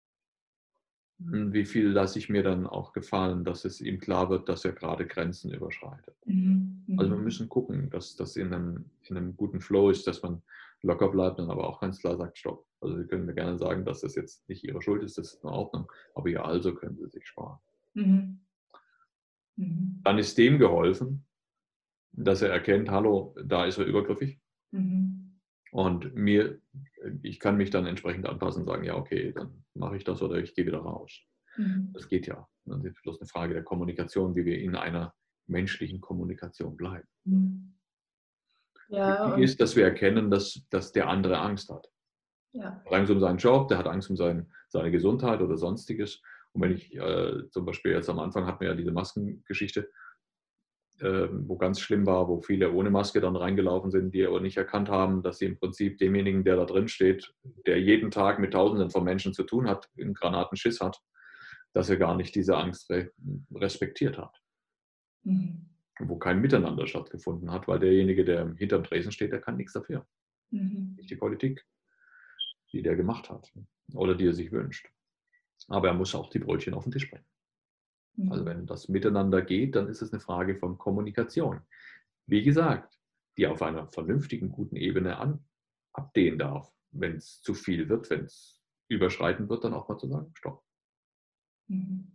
Wie viel lasse ich mir dann auch gefallen, dass es ihm klar wird, dass er gerade Grenzen überschreitet. Mhm. Also wir müssen gucken, dass das in einem, in einem guten Flow ist, dass man locker bleibt und aber auch ganz klar sagt, stopp. Also Sie können mir gerne sagen, dass das jetzt nicht Ihre Schuld ist, das ist in Ordnung, aber ja, also können Sie sich sparen. Mhm. Mhm. Dann ist dem geholfen, dass er erkennt, hallo, da ist er übergriffig. Mhm. Und mir, ich kann mich dann entsprechend anpassen und sagen, ja, okay, dann mache ich das oder ich gehe wieder raus. Mhm. Das geht ja. Das ist bloß eine Frage der Kommunikation, wie wir in einer menschlichen Kommunikation bleiben. Mhm. Ja, Wichtig und ist, dass wir erkennen, dass, dass der andere Angst hat. ja. Er hat Angst um seinen Job, der hat Angst um sein, seine Gesundheit oder sonstiges. Und wenn ich äh, zum Beispiel jetzt am Anfang hatten wir ja diese Maskengeschichte, äh, wo ganz schlimm war, wo viele ohne Maske dann reingelaufen sind, die aber nicht erkannt haben, dass sie im Prinzip demjenigen, der da drin steht, der jeden Tag mit Tausenden von Menschen zu tun hat, einen Granatenschiss hat, dass er gar nicht diese Angst re respektiert hat. Mhm. Wo kein Miteinander stattgefunden hat, weil derjenige, der hinterm Tresen steht, der kann nichts dafür. Mhm. Nicht die Politik, die der gemacht hat oder die er sich wünscht. Aber er muss auch die Brötchen auf den Tisch bringen. Mhm. Also wenn das miteinander geht, dann ist es eine Frage von Kommunikation. Wie gesagt, die auf einer vernünftigen, guten Ebene an, abdehnen darf. Wenn es zu viel wird, wenn es überschreiten wird, dann auch mal zu sagen, stopp. Mhm.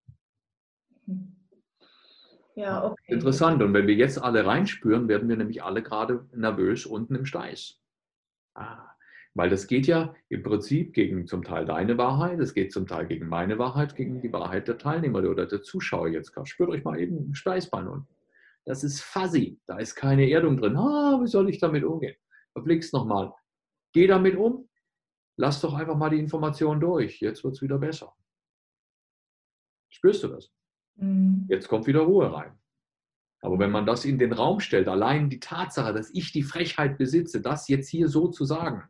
Ja, okay. Interessant. Und wenn wir jetzt alle reinspüren, werden wir nämlich alle gerade nervös unten im Steiß. Ah, weil das geht ja im Prinzip gegen zum Teil deine Wahrheit, es geht zum Teil gegen meine Wahrheit, gegen die Wahrheit der Teilnehmer oder der Zuschauer jetzt gerade. Spürt euch mal eben ein Steißbein unten. Das ist fuzzy, da ist keine Erdung drin. Ah, wie soll ich damit umgehen? Verblick's nochmal. Geh damit um, lass doch einfach mal die Information durch. Jetzt wird es wieder besser. Spürst du das? Mhm. Jetzt kommt wieder Ruhe rein. Aber wenn man das in den Raum stellt, allein die Tatsache, dass ich die Frechheit besitze, das jetzt hier so zu sagen,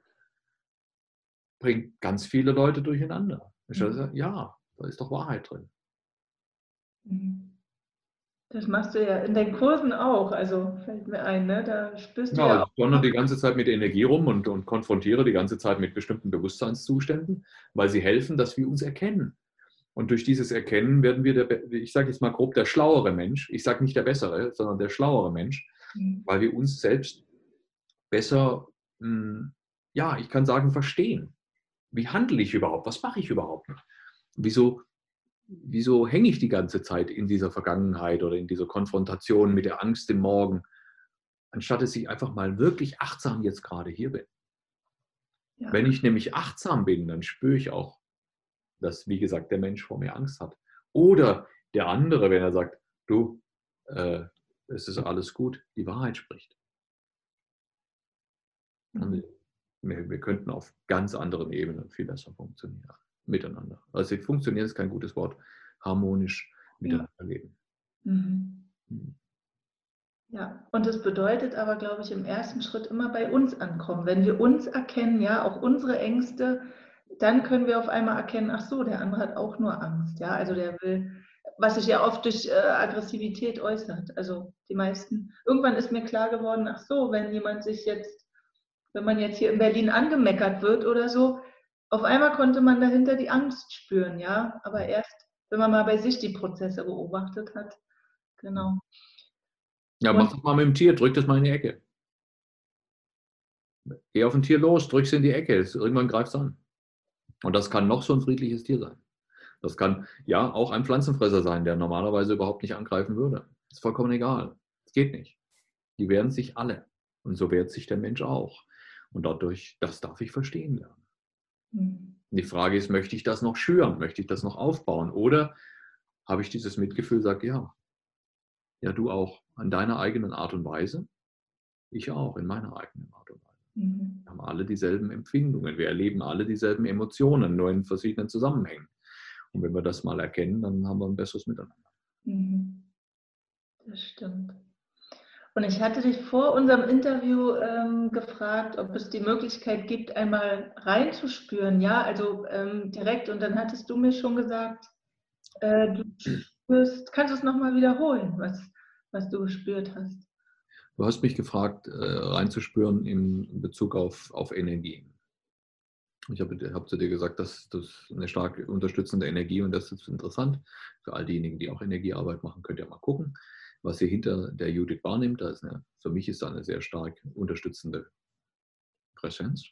bringt ganz viele Leute durcheinander. Mhm. Ja, da ist doch Wahrheit drin. Mhm. Das machst du ja in deinen Kursen auch, also fällt mir ein, ne? Da spürst du Ja, ja ich auch donnere immer. die ganze Zeit mit Energie rum und, und konfrontiere die ganze Zeit mit bestimmten Bewusstseinszuständen, weil sie helfen, dass wir uns erkennen. Und durch dieses Erkennen werden wir, der, ich sage jetzt mal grob, der schlauere Mensch. Ich sage nicht der bessere, sondern der schlauere Mensch, Mhm. weil wir uns selbst besser, ja, ich kann sagen, verstehen. Wie handle ich überhaupt? Was mache ich überhaupt? Wieso, wieso hänge ich die ganze Zeit in dieser Vergangenheit oder in dieser Konfrontation mit der Angst im Morgen, anstatt dass ich einfach mal wirklich achtsam jetzt gerade hier bin? Ja. Wenn ich nämlich achtsam bin, dann spüre ich auch, dass, wie gesagt, der Mensch vor mir Angst hat. Oder der andere, wenn er sagt, du, äh, es ist alles gut, die Wahrheit spricht. Mhm. Wir, wir könnten auf ganz anderen Ebenen viel besser funktionieren, miteinander. Also funktionieren ist kein gutes Wort, harmonisch Ja. miteinander leben. Mhm. Hm. Ja, und das bedeutet aber, glaube ich, im ersten Schritt immer bei uns ankommen. Wenn wir uns erkennen, ja, auch unsere Ängste, dann können wir auf einmal erkennen, ach so, der andere hat auch nur Angst, ja, also der will, was sich ja oft durch äh, Aggressivität äußert. Also die meisten, irgendwann ist mir klar geworden, ach so, wenn jemand sich jetzt, wenn man jetzt hier in Berlin angemeckert wird oder so, auf einmal konnte man dahinter die Angst spüren, ja, aber erst, wenn man mal bei sich die Prozesse beobachtet hat. Genau. Ja, Und mach das mal mit dem Tier, drück das mal in die Ecke. Geh auf ein Tier los, drück es in die Ecke, irgendwann greift es an. Und das kann noch so ein friedliches Tier sein. Das kann ja auch ein Pflanzenfresser sein, der normalerweise überhaupt nicht angreifen würde. Ist vollkommen egal. Es geht nicht. Die wehren sich alle. Und so wehrt sich der Mensch auch. Und dadurch, das darf ich verstehen lernen. hm. Die Frage ist, möchte ich das noch schüren? Möchte ich das noch aufbauen? Oder habe ich dieses Mitgefühl, sage, ja, ja, du auch, an deiner eigenen Art und Weise, ich auch, in meiner eigenen Art und Weise. Mhm. Wir haben alle dieselben Empfindungen, wir erleben alle dieselben Emotionen, nur in verschiedenen Zusammenhängen. Und wenn wir das mal erkennen, dann haben wir ein besseres Miteinander. Mhm. Das stimmt. Und ich hatte dich vor unserem Interview ähm, gefragt, ob es die Möglichkeit gibt, einmal reinzuspüren, ja, also ähm, direkt. Und dann hattest du mir schon gesagt, äh, du spürst, kannst du es nochmal wiederholen, was, was du gespürt hast? Du hast mich gefragt, äh, reinzuspüren in Bezug auf, auf Energien. Ich habe, habe zu dir gesagt, dass das eine stark unterstützende Energie und das ist interessant. Für all diejenigen, die auch Energiearbeit machen, könnt ihr mal gucken, was ihr hinter der Judith wahrnimmt. Da ist eine, für mich ist da eine sehr stark unterstützende Präsenz.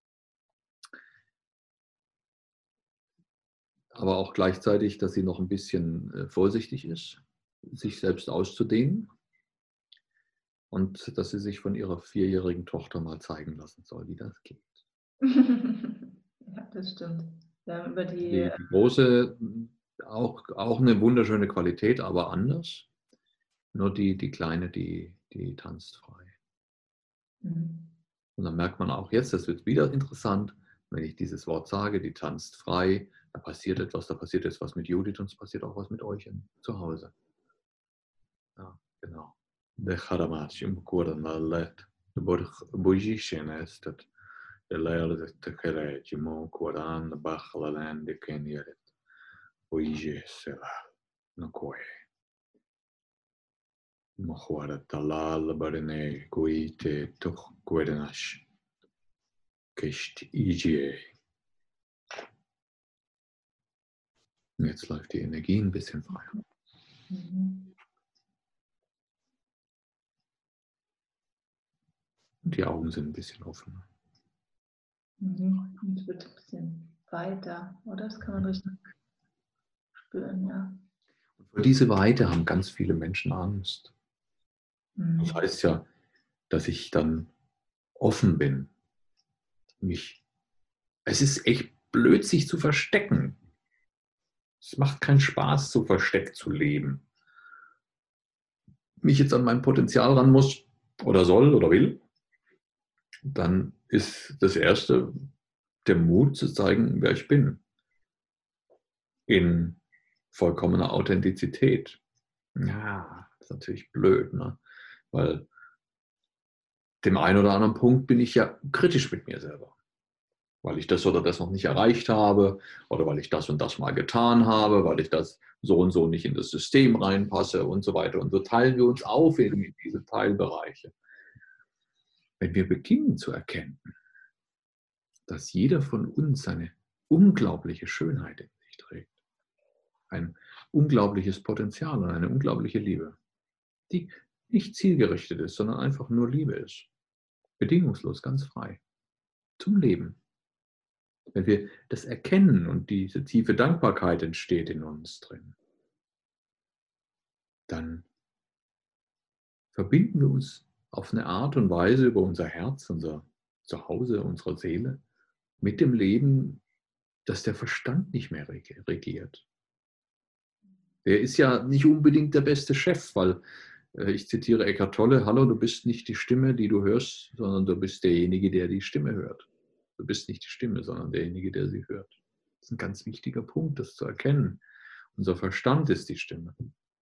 Aber auch gleichzeitig, dass sie noch ein bisschen vorsichtig ist, sich selbst auszudehnen und dass sie sich von ihrer vierjährigen Tochter mal zeigen lassen soll, wie das geht. Ja, das stimmt. Ja, über die, Die, die große, auch, auch eine wunderschöne Qualität, aber anders. Nur die, die Kleine, die, die tanzt frei. Mhm. Und dann merkt man auch jetzt, das wird wieder interessant, wenn ich dieses Wort sage, die tanzt frei, da passiert etwas, da passiert jetzt was mit Judith und es passiert auch was mit euch zu Hause. Ja, genau. De Charamachim Kuranallet, de Bojishin Estet, de Lele de Kerejimo Kuran, de Bachlaland, de Kenyeret, Bojisela, Nokoe. Mohuara Talal Barene, Guite, Toch Guerenash, Kist Ije. Jetzt läuft die Energie ein bisschen freier. Mhm. Und die Augen sind ein bisschen offener. Mhm. Und es wird ein bisschen weiter, oder? Das kann man richtig spüren, ja. Und vor diese Weite haben ganz viele Menschen Angst. Mhm. Das heißt ja, dass ich dann offen bin. Mich, es ist echt blöd, sich zu verstecken. Es macht keinen Spaß, so versteckt zu leben. Wenn ich jetzt an mein Potenzial ran muss oder soll oder will, dann ist das Erste der Mut zu zeigen, wer ich bin. In vollkommener Authentizität. Ja, das ist natürlich blöd, ne? Weil dem einen oder anderen Punkt bin ich ja kritisch mit mir selber. Weil ich das oder das noch nicht erreicht habe oder weil ich das und das mal getan habe, weil ich das so und so nicht in das System reinpasse und so weiter. Und so teilen wir uns auf in diese Teilbereiche. Wenn wir beginnen zu erkennen, dass jeder von uns eine unglaubliche Schönheit in sich trägt, ein unglaubliches Potenzial und eine unglaubliche Liebe, die nicht zielgerichtet ist, sondern einfach nur Liebe ist, bedingungslos, ganz frei, zum Leben. Wenn wir das erkennen und diese tiefe Dankbarkeit entsteht in uns drin, dann verbinden wir uns auf eine Art und Weise über unser Herz, unser Zuhause, unsere Seele mit dem Leben, dass der Verstand nicht mehr regiert. Der ist ja nicht unbedingt der beste Chef, weil äh, ich zitiere Eckhart Tolle, hallo, du bist nicht die Stimme, die du hörst, sondern du bist derjenige, der die Stimme hört. Du bist nicht die Stimme, sondern derjenige, der sie hört. Das ist ein ganz wichtiger Punkt, das zu erkennen. Unser Verstand ist die Stimme.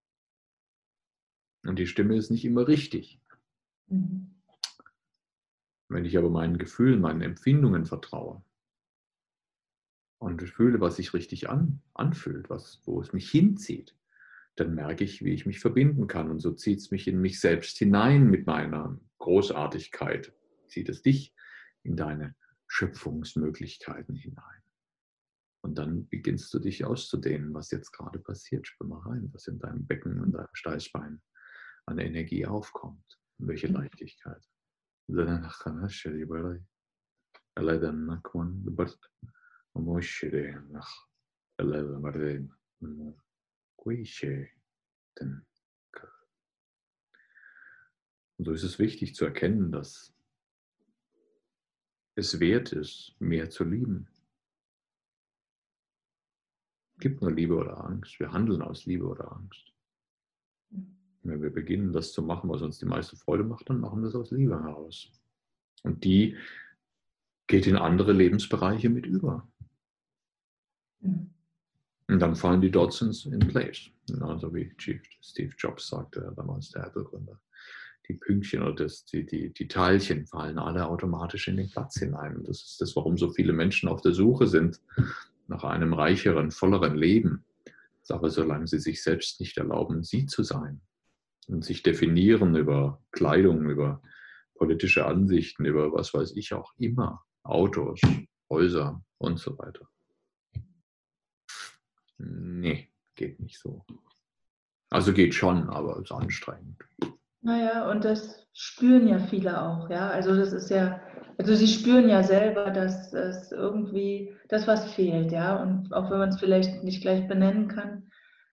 Und die Stimme ist nicht immer richtig. Mhm. Wenn ich aber meinen Gefühlen, meinen Empfindungen vertraue und fühle, was sich richtig an, anfühlt, was, wo es mich hinzieht, dann merke ich, wie ich mich verbinden kann. Und so zieht es mich in mich selbst hinein mit meiner Großartigkeit. Zieht es dich in deine Schöpfungsmöglichkeiten hinein. Und dann beginnst du dich auszudehnen, was jetzt gerade passiert. Spür mal rein, was in deinem Becken und deinem Steißbein an Energie aufkommt. Und welche Leichtigkeit. Und so ist es wichtig zu erkennen, dass es wert ist, mehr zu lieben. Es gibt nur Liebe oder Angst. Wir handeln aus Liebe oder Angst. Wenn wir beginnen, das zu machen, was uns die meiste Freude macht, dann machen wir es aus Liebe heraus. Und die geht in andere Lebensbereiche mit über. Mhm. Und dann fallen die Dots in place. Also wie Steve Jobs sagte, damals der Apple-Gründer. Die Pünktchen oder das, die, die, die Teilchen fallen alle automatisch in den Platz hinein. Und das ist das, warum so viele Menschen auf der Suche sind nach einem reicheren, volleren Leben. Aber solange sie sich selbst nicht erlauben, sie zu sein und sich definieren über Kleidung, über politische Ansichten, über was weiß ich auch immer, Autos, Häuser und so weiter. Nee, geht nicht so. Also geht schon, aber ist anstrengend. Naja, und das spüren ja viele auch, ja. Also das ist ja, also sie spüren ja selber, dass es irgendwie das was fehlt, ja. Und auch wenn man es vielleicht nicht gleich benennen kann.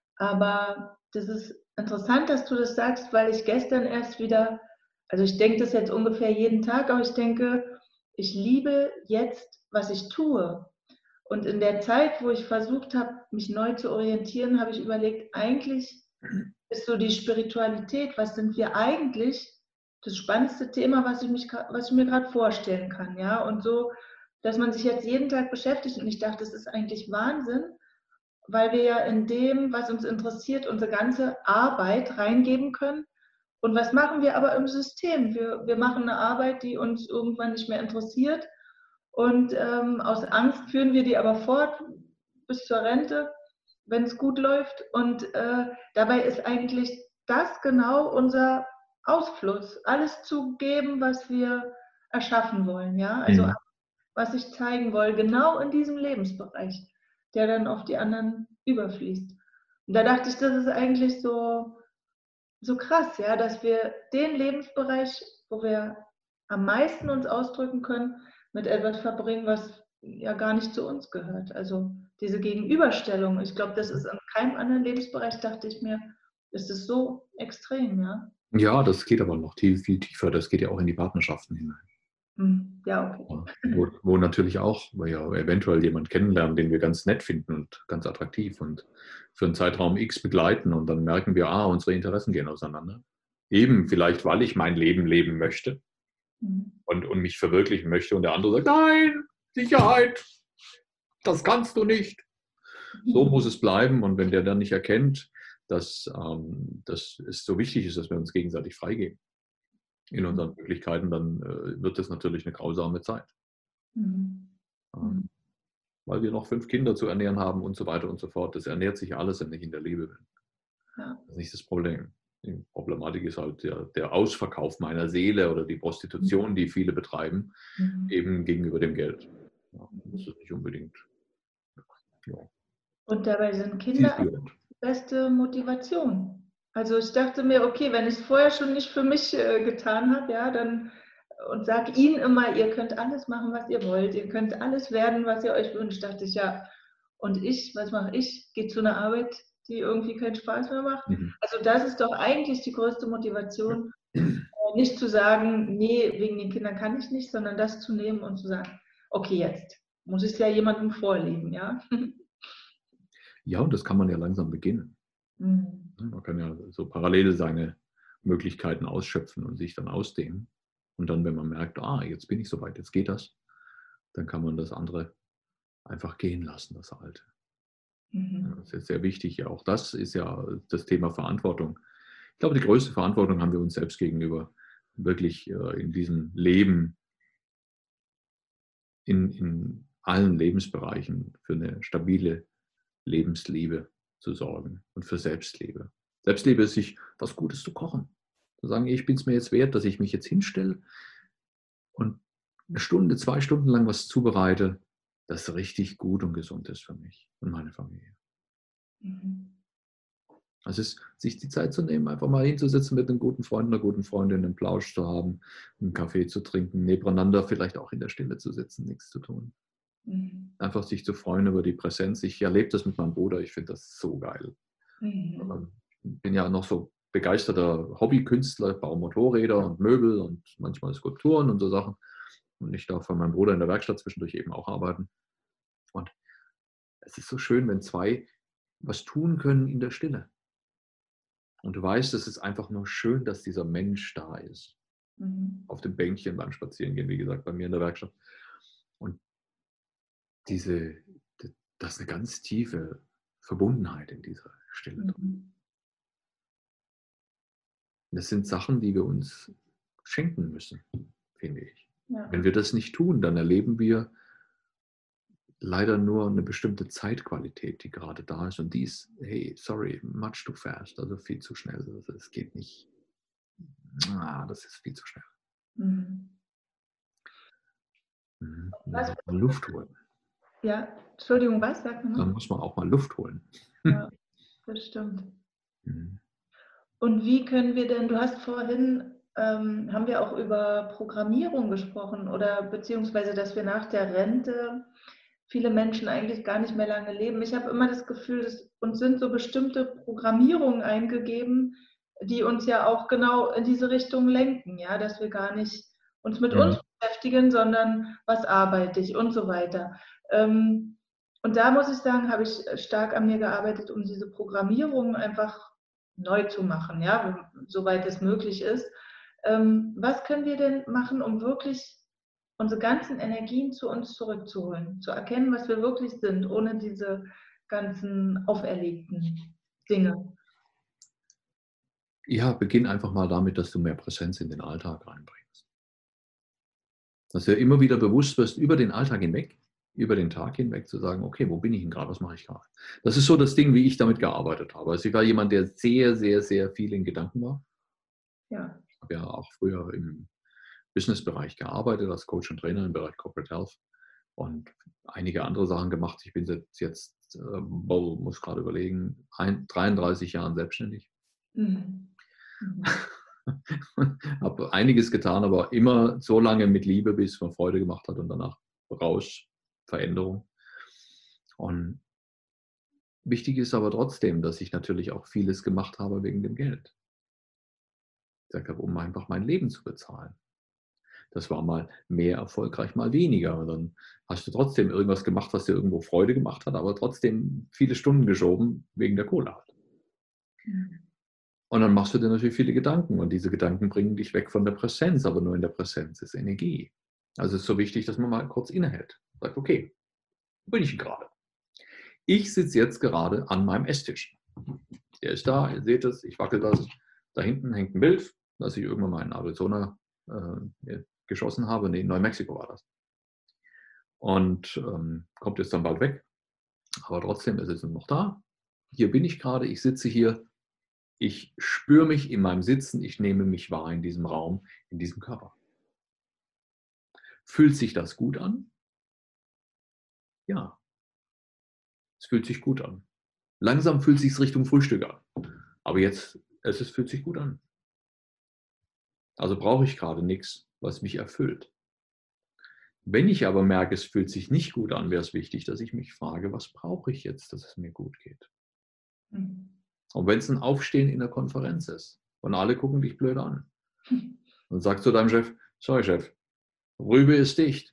Aber das ist interessant, dass du das sagst, weil ich gestern erst wieder, also ich denke das jetzt ungefähr jeden Tag, aber ich denke, ich liebe jetzt, was ich tue. Und in der Zeit, wo ich versucht habe, mich neu zu orientieren, habe ich überlegt, eigentlich ist so die Spiritualität, was sind wir eigentlich? Das spannendste Thema, was ich, mich, was ich mir gerade vorstellen kann. Ja? Und so, dass man sich jetzt jeden Tag beschäftigt. Und ich dachte, das ist eigentlich Wahnsinn, weil wir ja in dem, was uns interessiert, unsere ganze Arbeit reingeben können. Und was machen wir aber im System? Wir, wir machen eine Arbeit, die uns irgendwann nicht mehr interessiert. Und ähm, aus Angst führen wir die aber fort bis zur Rente, wenn es gut läuft. Und äh, dabei ist eigentlich das genau unser Ausfluss, alles zu geben, was wir erschaffen wollen. Ja? Also Mhm. was ich zeigen will, genau in diesem Lebensbereich, der dann auf die anderen überfließt. Und da dachte ich, das ist eigentlich so, so krass, ja, dass wir den Lebensbereich, wo wir am meisten uns ausdrücken können, mit etwas verbringen, was ja gar nicht zu uns gehört. Also diese Gegenüberstellung, ich glaube, das ist in keinem anderen Lebensbereich, dachte ich mir, ist es so extrem, ja. Ja, das geht aber noch viel, viel tiefer. Das geht ja auch in die Partnerschaften hinein. Hm, ja, okay. Ja, wo, wo natürlich auch wir ja eventuell jemanden kennenlernen, den wir ganz nett finden und ganz attraktiv und für einen Zeitraum X begleiten und dann merken wir, ah, unsere Interessen gehen auseinander. Eben vielleicht, weil ich mein Leben leben möchte Mhm. und, und mich verwirklichen möchte und der andere sagt, nein, Sicherheit, das kannst du nicht. So muss es bleiben und wenn der dann nicht erkennt, dass, ähm, dass es so wichtig ist, dass wir uns gegenseitig freigeben in unseren Möglichkeiten, dann äh, wird es natürlich eine grausame Zeit. Mhm. Ähm, weil wir noch fünf Kinder zu ernähren haben und so weiter und so fort. Das ernährt sich alles, wenn ich in der Liebe bin. Ja. Das ist nicht das Problem. Die Problematik ist halt der, der Ausverkauf meiner Seele oder die Prostitution, die viele betreiben, Mhm. eben gegenüber dem Geld. Ja, das ist nicht unbedingt ja, Und dabei sind Kinder zielführend. die beste Motivation. Also ich dachte mir, okay, wenn ich es vorher schon nicht für mich äh, getan habe, ja, dann und sage ihnen immer, ihr könnt alles machen, was ihr wollt, ihr könnt alles werden, was ihr euch wünscht, dachte ich, ja. Und ich, was mache ich? Gehe zu einer Arbeit, die irgendwie keinen Spaß mehr macht. Mhm. Also das ist doch eigentlich die größte Motivation, äh, nicht zu sagen, nee, wegen den Kindern kann ich nicht, sondern das zu nehmen und zu sagen, okay, jetzt muss ich es ja jemandem vorleben, ja. Ja, und das kann man ja langsam beginnen. Mhm. Man kann ja so parallel seine Möglichkeiten ausschöpfen und sich dann ausdehnen. Und dann, wenn man merkt, ah, jetzt bin ich soweit, jetzt geht das, dann kann man das andere einfach gehen lassen, das Alte. Mhm. Das ist sehr wichtig. Auch das ist ja das Thema Verantwortung. Ich glaube, die größte Verantwortung haben wir uns selbst gegenüber, wirklich in diesem Leben, in, in allen Lebensbereichen für eine stabile Lebensliebe zu sorgen und für Selbstliebe. Selbstliebe ist, sich was Gutes zu kochen. Zu sagen, ich bin es mir jetzt wert, dass ich mich jetzt hinstelle und eine Stunde, zwei Stunden lang was zubereite, das richtig gut und gesund ist für mich und meine Familie. Mhm. Also es ist, sich die Zeit zu nehmen, einfach mal hinzusitzen mit einem guten Freund, einer guten Freundin, einen Plausch zu haben, einen Kaffee zu trinken, nebeneinander vielleicht auch in der Stille zu sitzen, nichts zu tun. Mhm. Einfach sich zu freuen über die Präsenz. Ich erlebe das mit meinem Bruder, ich finde das so geil. Mhm. Ich bin ja noch so begeisterter Hobbykünstler, baue Motorräder und Möbel und manchmal Skulpturen und so Sachen. Und ich darf von meinem Bruder in der Werkstatt zwischendurch eben auch arbeiten. Und es ist so schön, wenn zwei was tun können in der Stille. Und du weißt, es ist einfach nur schön, dass dieser Mensch da ist. Mhm. Auf dem Bänkchen beim Spazierengehen, wie gesagt, bei mir in der Werkstatt. Und diese, das ist eine ganz tiefe Verbundenheit in dieser Stille drin. Mhm. Das sind Sachen, die wir uns schenken müssen, finde ich. Ja. Wenn wir das nicht tun, dann erleben wir leider nur eine bestimmte Zeitqualität, die gerade da ist. Und die ist, hey, sorry, much too fast, also viel zu schnell. Also es geht nicht. Ah, das ist viel zu schnell. Mhm. Mhm. Was, Mal Luft holen. ja, Entschuldigung, was? Sag Dann mal. muss man auch mal Luft holen. Ja, das stimmt. Mhm. Und wie können wir denn, du hast vorhin, ähm, haben wir auch über Programmierung gesprochen oder beziehungsweise, dass wir nach der Rente viele Menschen eigentlich gar nicht mehr lange leben. Ich habe immer das Gefühl, dass uns sind so bestimmte Programmierungen eingegeben, die uns ja auch genau in diese Richtung lenken, ja, dass wir gar nicht uns mit uns Mhm. beschäftigen, sondern was arbeite ich und so weiter. Ähm, und da muss ich sagen, habe ich stark an mir gearbeitet, um diese Programmierung einfach neu zu machen, ja, soweit es möglich ist. Ähm, was können wir denn machen, um wirklich unsere ganzen Energien zu uns zurückzuholen, zu erkennen, was wir wirklich sind, ohne diese ganzen auferlegten Dinge? Ja, beginn einfach mal damit, dass du mehr Präsenz in den Alltag reinbringst. Dass du immer wieder bewusst wirst, über den Alltag hinweg, über den Tag hinweg zu sagen, okay, wo bin ich denn gerade, was mache ich gerade? Das ist so das Ding, wie ich damit gearbeitet habe. Also ich war jemand, der sehr, sehr, sehr viel in Gedanken war. Ja. Ich habe ja auch früher im Businessbereich gearbeitet, als Coach und Trainer im Bereich Corporate Health und einige andere Sachen gemacht. Ich bin jetzt, jetzt äh, muss gerade überlegen, ein, dreiunddreißig Jahren selbstständig. Mhm. Mhm. Habe einiges getan, aber immer so lange mit Liebe, bis es mir Freude gemacht hat und danach raus, Veränderung. Und wichtig ist aber trotzdem, dass ich natürlich auch vieles gemacht habe wegen dem Geld. Ich gesagt habe, um einfach mein Leben zu bezahlen. Das war mal mehr erfolgreich, mal weniger. Und dann hast du trotzdem irgendwas gemacht, was dir irgendwo Freude gemacht hat, aber trotzdem viele Stunden geschoben wegen der Kohle halt. Mhm. Und dann machst du dir natürlich viele Gedanken und diese Gedanken bringen dich weg von der Präsenz, aber nur in der Präsenz ist Energie. Also es ist so wichtig, dass man mal kurz innehält. Sagt, okay, wo bin ich gerade? Ich sitze jetzt gerade an meinem Esstisch. Der ist da, ihr seht es, ich wackel das. Da hinten hängt ein Bild, das ich irgendwann mal in Arizona äh, geschossen habe. Nee, in Neumexiko war das. Und ähm, kommt jetzt dann bald weg. Aber trotzdem ist es noch da. Hier bin ich gerade, ich sitze hier. Ich spüre mich in meinem Sitzen, ich nehme mich wahr in diesem Raum, in diesem Körper. Fühlt sich das gut an? Ja, es fühlt sich gut an. Langsam fühlt es sich Richtung Frühstück an. Aber jetzt, es ist, fühlt sich gut an. Also brauche ich gerade nichts, was mich erfüllt. Wenn ich aber merke, es fühlt sich nicht gut an, wäre es wichtig, dass ich mich frage, was brauche ich jetzt, dass es mir gut geht? Mhm. Und wenn es ein Aufstehen in der Konferenz ist und alle gucken dich blöd an und sagst zu deinem Chef, sorry Chef, Rübe ist dicht.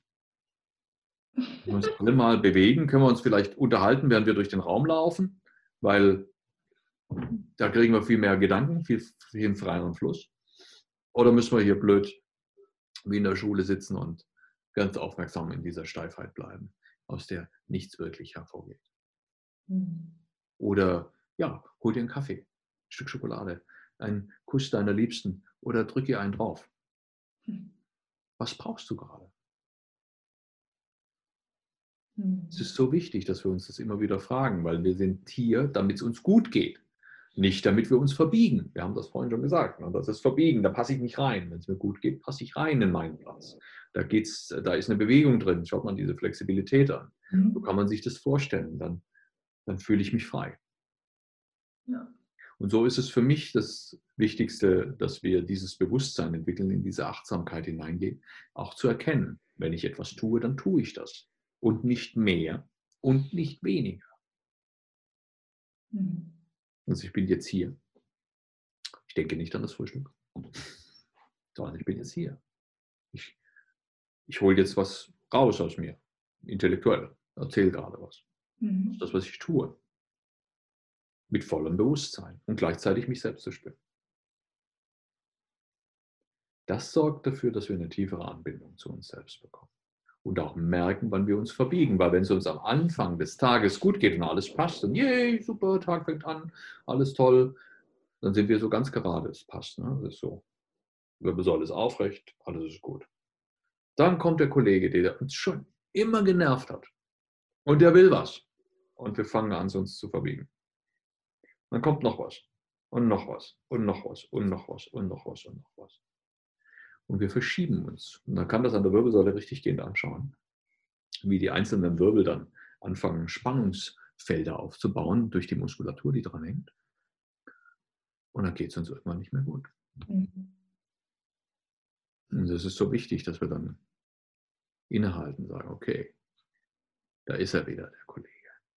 Wir uns alle mal bewegen, können wir uns vielleicht unterhalten, während wir durch den Raum laufen, weil da kriegen wir viel mehr Gedanken, viel, viel freieren Fluss. Oder müssen wir hier blöd wie in der Schule sitzen und ganz aufmerksam in dieser Steifheit bleiben, aus der nichts wirklich hervorgeht. Mhm. Oder ja, hol dir einen Kaffee, ein Stück Schokolade, einen Kuss deiner Liebsten oder drück ihr einen drauf. Was brauchst du gerade? Es Mhm. ist so wichtig, dass wir uns das immer wieder fragen, weil wir sind hier, damit es uns gut geht. Nicht, damit wir uns verbiegen. Wir haben das vorhin schon gesagt. Und das ist Verbiegen, da passe ich nicht rein. Wenn es mir gut geht, passe ich rein in meinen Platz. Da, geht's, da ist eine Bewegung drin. Schaut man diese Flexibilität an. So Mhm. kann man sich das vorstellen. Dann, dann fühle ich mich frei. Ja. Und so ist es für mich das Wichtigste, dass wir dieses Bewusstsein entwickeln, in diese Achtsamkeit hineingehen, auch zu erkennen, wenn ich etwas tue, dann tue ich das. Und nicht mehr und nicht weniger. Mhm. Also ich bin jetzt hier. Ich denke nicht an das Frühstück, sondern ich bin jetzt hier. Ich, ich hole jetzt was raus aus mir, intellektuell, erzähle gerade was. Das ist Mhm. das, was ich tue, mit vollem Bewusstsein und gleichzeitig mich selbst zu spüren. Das sorgt dafür, dass wir eine tiefere Anbindung zu uns selbst bekommen. Und auch merken, wann wir uns verbiegen. Weil wenn es uns am Anfang des Tages gut geht und alles passt und yay, super, Tag fängt an, alles toll, dann sind wir so ganz gerade, es passt. Ne? Das ist so, Wirbelsäule ist aufrecht, alles ist gut. Dann kommt der Kollege, der uns schon immer genervt hat. Und der will was. Und wir fangen an, uns zu verbiegen. Dann kommt noch was. Und noch was. Und noch was. Und noch was. Und noch was. Und noch was. Und wir verschieben uns. Und man kann das an der Wirbelsäule richtig gehend anschauen, wie die einzelnen Wirbel dann anfangen, Spannungsfelder aufzubauen durch die Muskulatur, die dran hängt. Und dann geht es uns irgendwann nicht mehr gut. Mhm. Und es ist so wichtig, dass wir dann innehalten und sagen, okay, da ist er wieder, der Kollege.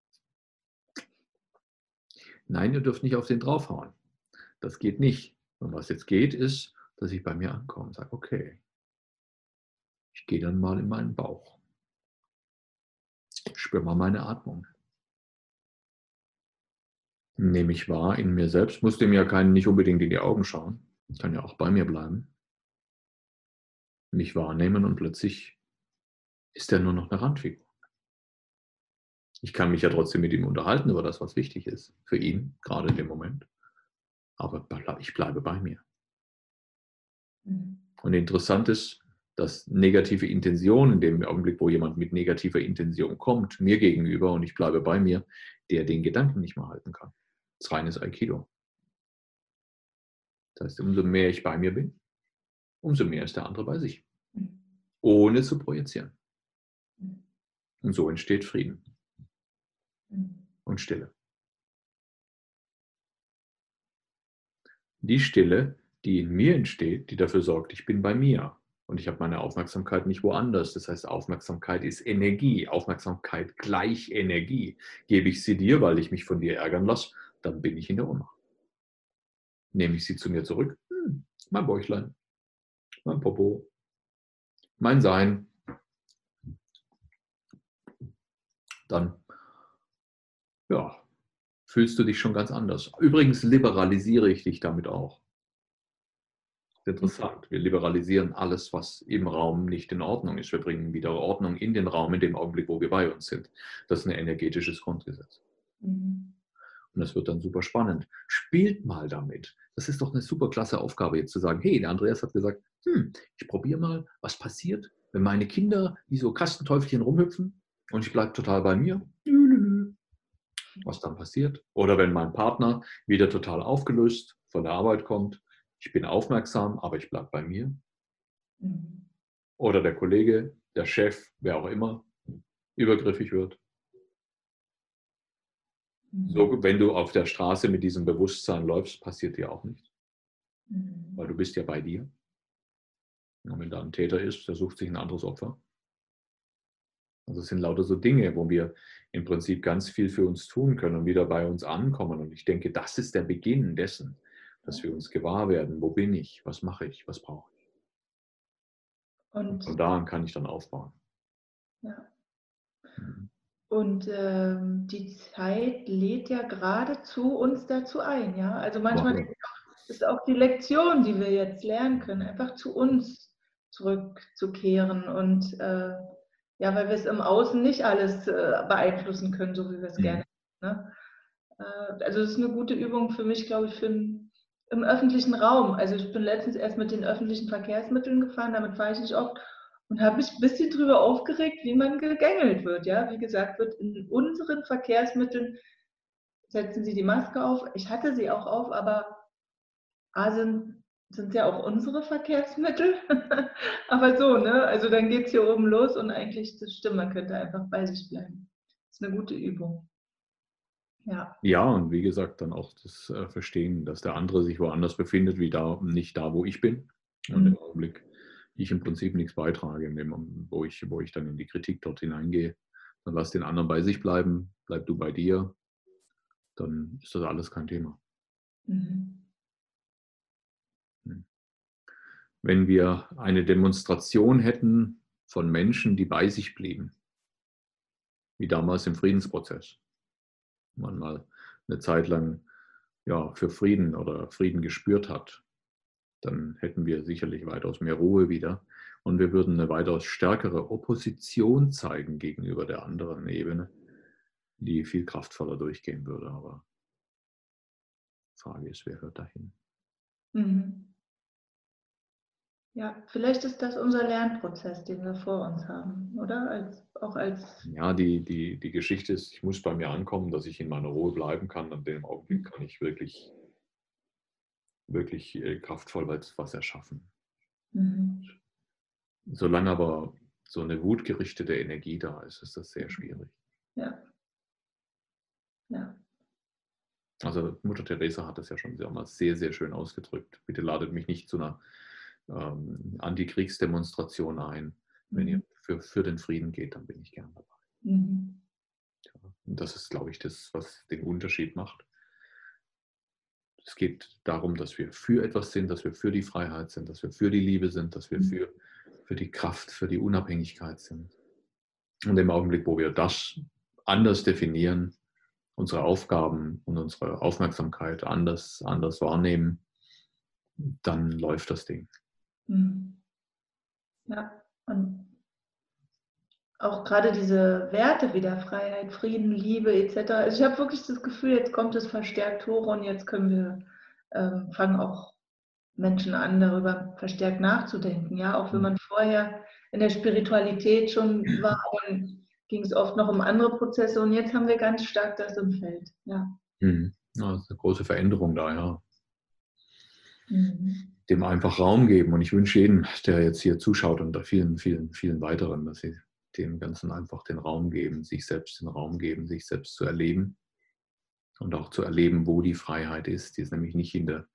Nein, ihr dürft nicht auf den draufhauen. Das geht nicht. Und was jetzt geht, ist, dass ich bei mir ankomme und sage, okay, ich gehe dann mal in meinen Bauch. Spür mal meine Atmung. Nehme ich wahr in mir selbst, muss dem ja keinen nicht unbedingt in die Augen schauen. Kann ja auch bei mir bleiben. Mich wahrnehmen und plötzlich ist er nur noch eine Randfigur. Ich kann mich ja trotzdem mit ihm unterhalten über das, was wichtig ist. Für ihn, gerade in dem Moment. Aber ich bleibe bei mir. Und interessant ist, dass negative Intention, in dem Augenblick, wo jemand mit negativer Intention kommt, mir gegenüber und ich bleibe bei mir, der den Gedanken nicht mehr halten kann. Das ist reines Aikido. Das heißt, umso mehr ich bei mir bin, umso mehr ist der andere bei sich. Ohne zu projizieren. Und so entsteht Frieden. Und Stille. Die Stille, die in mir entsteht, die dafür sorgt, ich bin bei mir. Und ich habe meine Aufmerksamkeit nicht woanders. Das heißt, Aufmerksamkeit ist Energie. Aufmerksamkeit gleich Energie. Gebe ich sie dir, weil ich mich von dir ärgern lasse, dann bin ich in der Ohnmacht. Nehme ich sie zu mir zurück, hm, mein Bäuchlein, mein Popo, mein Sein, dann ja, fühlst du dich schon ganz anders. Übrigens liberalisiere ich dich damit auch. Interessant. Wir liberalisieren alles, was im Raum nicht in Ordnung ist. Wir bringen wieder Ordnung in den Raum, in dem Augenblick, wo wir bei uns sind. Das ist ein energetisches Grundgesetz. Mhm. Und das wird dann super spannend. Spielt mal damit. Das ist doch eine super klasse Aufgabe, jetzt zu sagen, hey, der Andreas hat gesagt, hm, ich probiere mal, was passiert, wenn meine Kinder wie so Kastenteufelchen rumhüpfen und ich bleibe total bei mir. Was dann passiert. Oder wenn mein Partner wieder total aufgelöst von der Arbeit kommt, ich bin aufmerksam, aber ich bleibe bei mir. Mhm. Oder der Kollege, der Chef, wer auch immer, übergriffig wird. Mhm. So, wenn du auf der Straße mit diesem Bewusstsein läufst, passiert dir auch nichts. Mhm. Weil du bist ja bei dir. Und wenn da ein Täter ist, der sucht sich ein anderes Opfer. Also es sind lauter so Dinge, wo wir im Prinzip ganz viel für uns tun können und wieder bei uns ankommen. Und ich denke, das ist der Beginn dessen, dass wir uns gewahr werden, wo bin ich, was mache ich, was brauche ich. Und, und von da an kann ich dann aufbauen. Ja. Mhm. Und ähm, die Zeit lädt ja geradezu uns dazu ein. Ja? Also manchmal denke ich auch, das ist auch die Lektion, die wir jetzt lernen können, einfach zu uns zurückzukehren und äh, ja, weil wir es im Außen nicht alles äh, beeinflussen können, so wie wir es mhm. gerne. Ne? Äh, also es ist eine gute Übung für mich, glaube ich, für ein, im öffentlichen Raum. Also ich bin letztens erst mit den öffentlichen Verkehrsmitteln gefahren, damit fahre ich nicht oft und habe mich ein bisschen drüber aufgeregt, wie man gegängelt wird. Ja, wie gesagt, wird in unseren Verkehrsmitteln setzen Sie die Maske auf. Ich hatte sie auch auf, aber A, sind sind ja auch unsere Verkehrsmittel, aber so, ne? Also dann geht es hier oben los und eigentlich, das stimmt, man könnte einfach bei sich bleiben. Das ist eine gute Übung. Ja. Ja, und wie gesagt, dann auch das äh, Verstehen, dass der andere sich woanders befindet, wie da, nicht da, wo ich bin. Und mhm. im Augenblick ich im Prinzip nichts beitrage, in dem, wo, ich, wo ich dann in die Kritik dort hineingehe. Dann lass den anderen bei sich bleiben, bleib du bei dir, dann ist das alles kein Thema. Mhm. Wenn wir eine Demonstration hätten von Menschen, die bei sich blieben, wie damals im Friedensprozess, man mal eine Zeit lang ja, für Frieden oder Frieden gespürt hat, dann hätten wir sicherlich weitaus mehr Ruhe wieder und wir würden eine weitaus stärkere Opposition zeigen gegenüber der anderen Ebene, die viel kraftvoller durchgehen würde. Aber die Frage ist, wer hört dahin? Mhm. Ja, vielleicht ist das unser Lernprozess, den wir vor uns haben, oder? Als, auch als Ja, die, die, die Geschichte ist, ich muss bei mir ankommen, dass ich in meiner Ruhe bleiben kann. An dem Augenblick kann ich wirklich, wirklich äh, kraftvoll was, was erschaffen. Mhm. Solange aber so eine wutgerichtete Energie da ist, ist das sehr schwierig. Ja. Ja. Also Mutter Teresa hat das ja schon damals sehr, sehr schön ausgedrückt. Bitte ladet mich nicht zu einer ähm, Antikriegsdemonstration ein. Wenn Mhm. ihr für, für den Frieden geht, dann bin ich gern dabei. Mhm. Ja, und das ist, glaube ich, das, was den Unterschied macht. Es geht darum, dass wir für etwas sind, dass wir für die Freiheit sind, dass wir für die Liebe sind, dass wir für, für die Kraft, für die Unabhängigkeit sind. Und im Augenblick, wo wir das anders definieren, unsere Aufgaben und unsere Aufmerksamkeit anders, anders wahrnehmen, dann läuft das Ding. Mhm. Ja, und auch gerade diese Werte wieder, Freiheit, Frieden, Liebe et cetera. Also ich habe wirklich das Gefühl, jetzt kommt es verstärkt hoch und jetzt können wir, ähm, fangen auch Menschen an, darüber verstärkt nachzudenken. Ja, auch wenn man vorher in der Spiritualität schon war, dann ging es oft noch um andere Prozesse und jetzt haben wir ganz stark das im Feld. Ja. Mhm. Ja, das ist eine große Veränderung da, ja. Mhm. Dem einfach Raum geben. Und ich wünsche jedem, der jetzt hier zuschaut und vielen, vielen, vielen weiteren, dass sie dem Ganzen einfach den Raum geben, sich selbst den Raum geben, sich selbst zu erleben und auch zu erleben, wo die Freiheit ist. Die ist nämlich nicht in, der,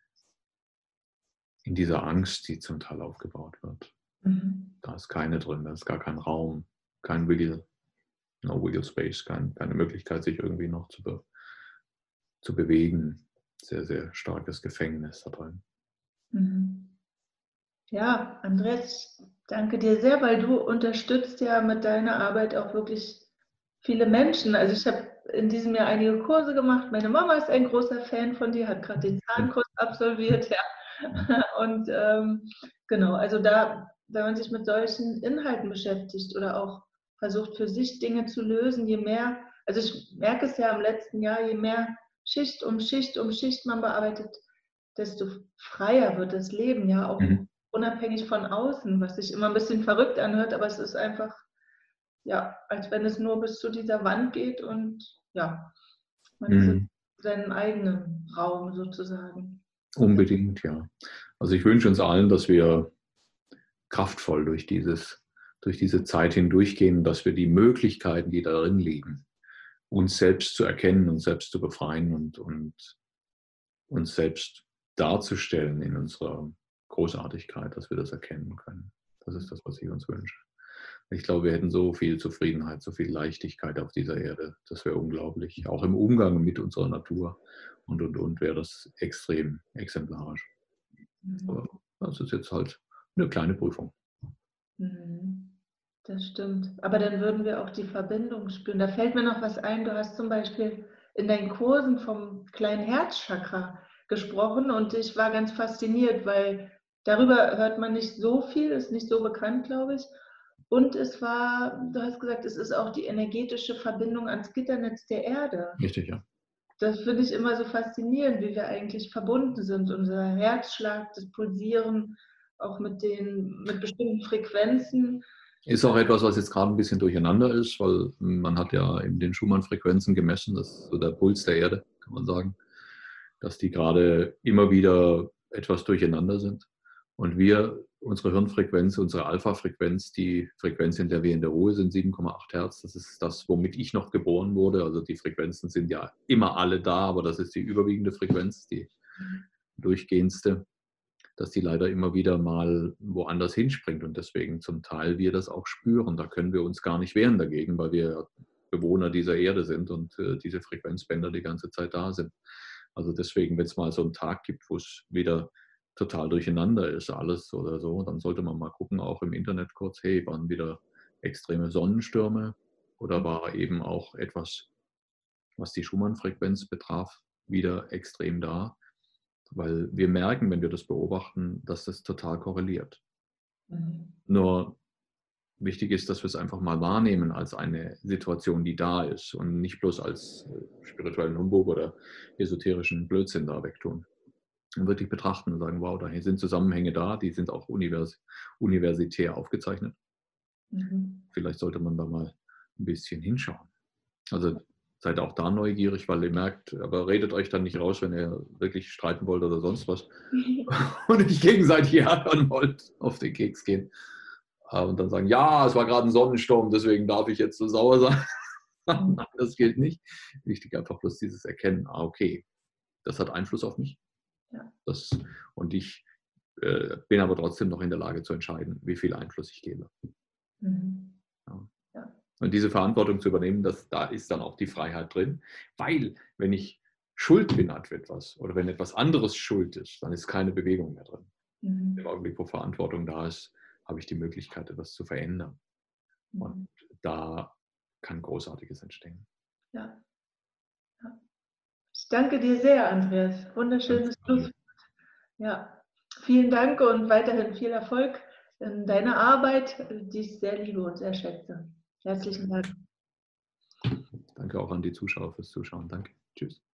in dieser Angst, die zum Teil aufgebaut wird. Mhm. Da ist keine drin, da ist gar kein Raum, kein Wiggle, no Wiggle Space, kein, keine Möglichkeit, sich irgendwie noch zu, be, zu bewegen. Sehr, sehr starkes Gefängnis da drin. Mhm. Ja, Andreas, danke dir sehr, weil du unterstützt ja mit deiner Arbeit auch wirklich viele Menschen. Also ich habe in diesem Jahr einige Kurse gemacht. Meine Mama ist ein großer Fan von dir, hat gerade den Zahnkurs absolviert, ja. Und ähm, genau, also da, wenn man sich mit solchen Inhalten beschäftigt oder auch versucht für sich Dinge zu lösen, je mehr, also ich merke es ja im letzten Jahr, je mehr Schicht um Schicht um Schicht man bearbeitet, desto freier wird das Leben, ja, auch Mhm. unabhängig von außen, was sich immer ein bisschen verrückt anhört, aber es ist einfach, ja, als wenn es nur bis zu dieser Wand geht und ja, man ist in Mhm. seinem eigenen Raum sozusagen. Unbedingt, ja. Also ich wünsche uns allen, dass wir kraftvoll durch, dieses, durch diese Zeit hindurchgehen, dass wir die Möglichkeiten, die darin liegen, uns selbst zu erkennen, uns selbst zu befreien und, und uns selbst darzustellen in unserer Großartigkeit, dass wir das erkennen können. Das ist das, was ich uns wünsche. Ich glaube, wir hätten so viel Zufriedenheit, so viel Leichtigkeit auf dieser Erde. Das wäre unglaublich. Auch im Umgang mit unserer Natur und, und, und wäre das extrem exemplarisch. Aber das ist jetzt halt eine kleine Prüfung. Mhm. Das stimmt. Aber dann würden wir auch die Verbindung spüren. Da fällt mir noch was ein. Du hast zum Beispiel in deinen Kursen vom kleinen Herzchakra gesprochen und ich war ganz fasziniert, weil darüber hört man nicht so viel, ist nicht so bekannt, glaube ich. Und es war, du hast gesagt, es ist auch die energetische Verbindung ans Gitternetz der Erde. Richtig, ja. Das finde ich immer so faszinierend, wie wir eigentlich verbunden sind. Unser Herzschlag, das Pulsieren, auch mit den, mit bestimmten Frequenzen. Ist auch etwas, was jetzt gerade ein bisschen durcheinander ist, weil man hat ja in den Schumann-Frequenzen gemessen, das ist so der Puls der Erde, kann man sagen, dass die gerade immer wieder etwas durcheinander sind. Und wir, unsere Hirnfrequenz, unsere Alpha-Frequenz, die Frequenz, in der wir in der Ruhe sind, sieben Komma acht Hertz, das ist das, womit ich noch geboren wurde. Also die Frequenzen sind ja immer alle da, aber das ist die überwiegende Frequenz, die durchgehendste, dass die leider immer wieder mal woanders hinspringt und deswegen zum Teil wir das auch spüren. Da können wir uns gar nicht wehren dagegen, weil wir Bewohner dieser Erde sind und äh, diese Frequenzbänder die ganze Zeit da sind. Also deswegen, wenn es mal so einen Tag gibt, wo es wieder total durcheinander ist, alles oder so, dann sollte man mal gucken, auch im Internet kurz, hey, waren wieder extreme Sonnenstürme oder war eben auch etwas, was die Schumann-Frequenz betraf, wieder extrem da. Weil wir merken, wenn wir das beobachten, dass das total korreliert. Mhm. Nur wichtig ist, dass wir es einfach mal wahrnehmen als eine Situation, die da ist und nicht bloß als spirituellen Humbug oder esoterischen Blödsinn da wegtun. Und wirklich betrachten und sagen, wow, da sind Zusammenhänge da, die sind auch univers universitär aufgezeichnet. Mhm. Vielleicht sollte man da mal ein bisschen hinschauen. Also seid auch da neugierig, weil ihr merkt, aber redet euch dann nicht raus, wenn ihr wirklich streiten wollt oder sonst was und nicht gegenseitig ärgern wollt, auf den Keks gehen. Und dann sagen, ja, es war gerade ein Sonnensturm, deswegen darf ich jetzt so sauer sein. Das gilt nicht. Wichtig einfach bloß dieses Erkennen, ah, okay, das hat Einfluss auf mich. Ja. Das, und ich äh, bin aber trotzdem noch in der Lage zu entscheiden, wie viel Einfluss ich gebe. Mhm. Ja. Ja. Und diese Verantwortung zu übernehmen, das, da ist dann auch die Freiheit drin. Weil, wenn ich schuld bin an etwas oder wenn etwas anderes schuld ist, dann ist keine Bewegung mehr drin. Mhm. Im Augenblick, wo Verantwortung da ist, habe ich die Möglichkeit, etwas zu verändern. Mhm. Und da kann Großartiges entstehen. Ja. Ja. Ich danke dir sehr, Andreas. Wunderschönes Schlusswort. Ja. Vielen Dank und weiterhin viel Erfolg in deiner Arbeit, die ich sehr liebe und sehr schätze. Herzlichen Dank. Danke auch an die Zuschauer fürs Zuschauen. Danke. Tschüss.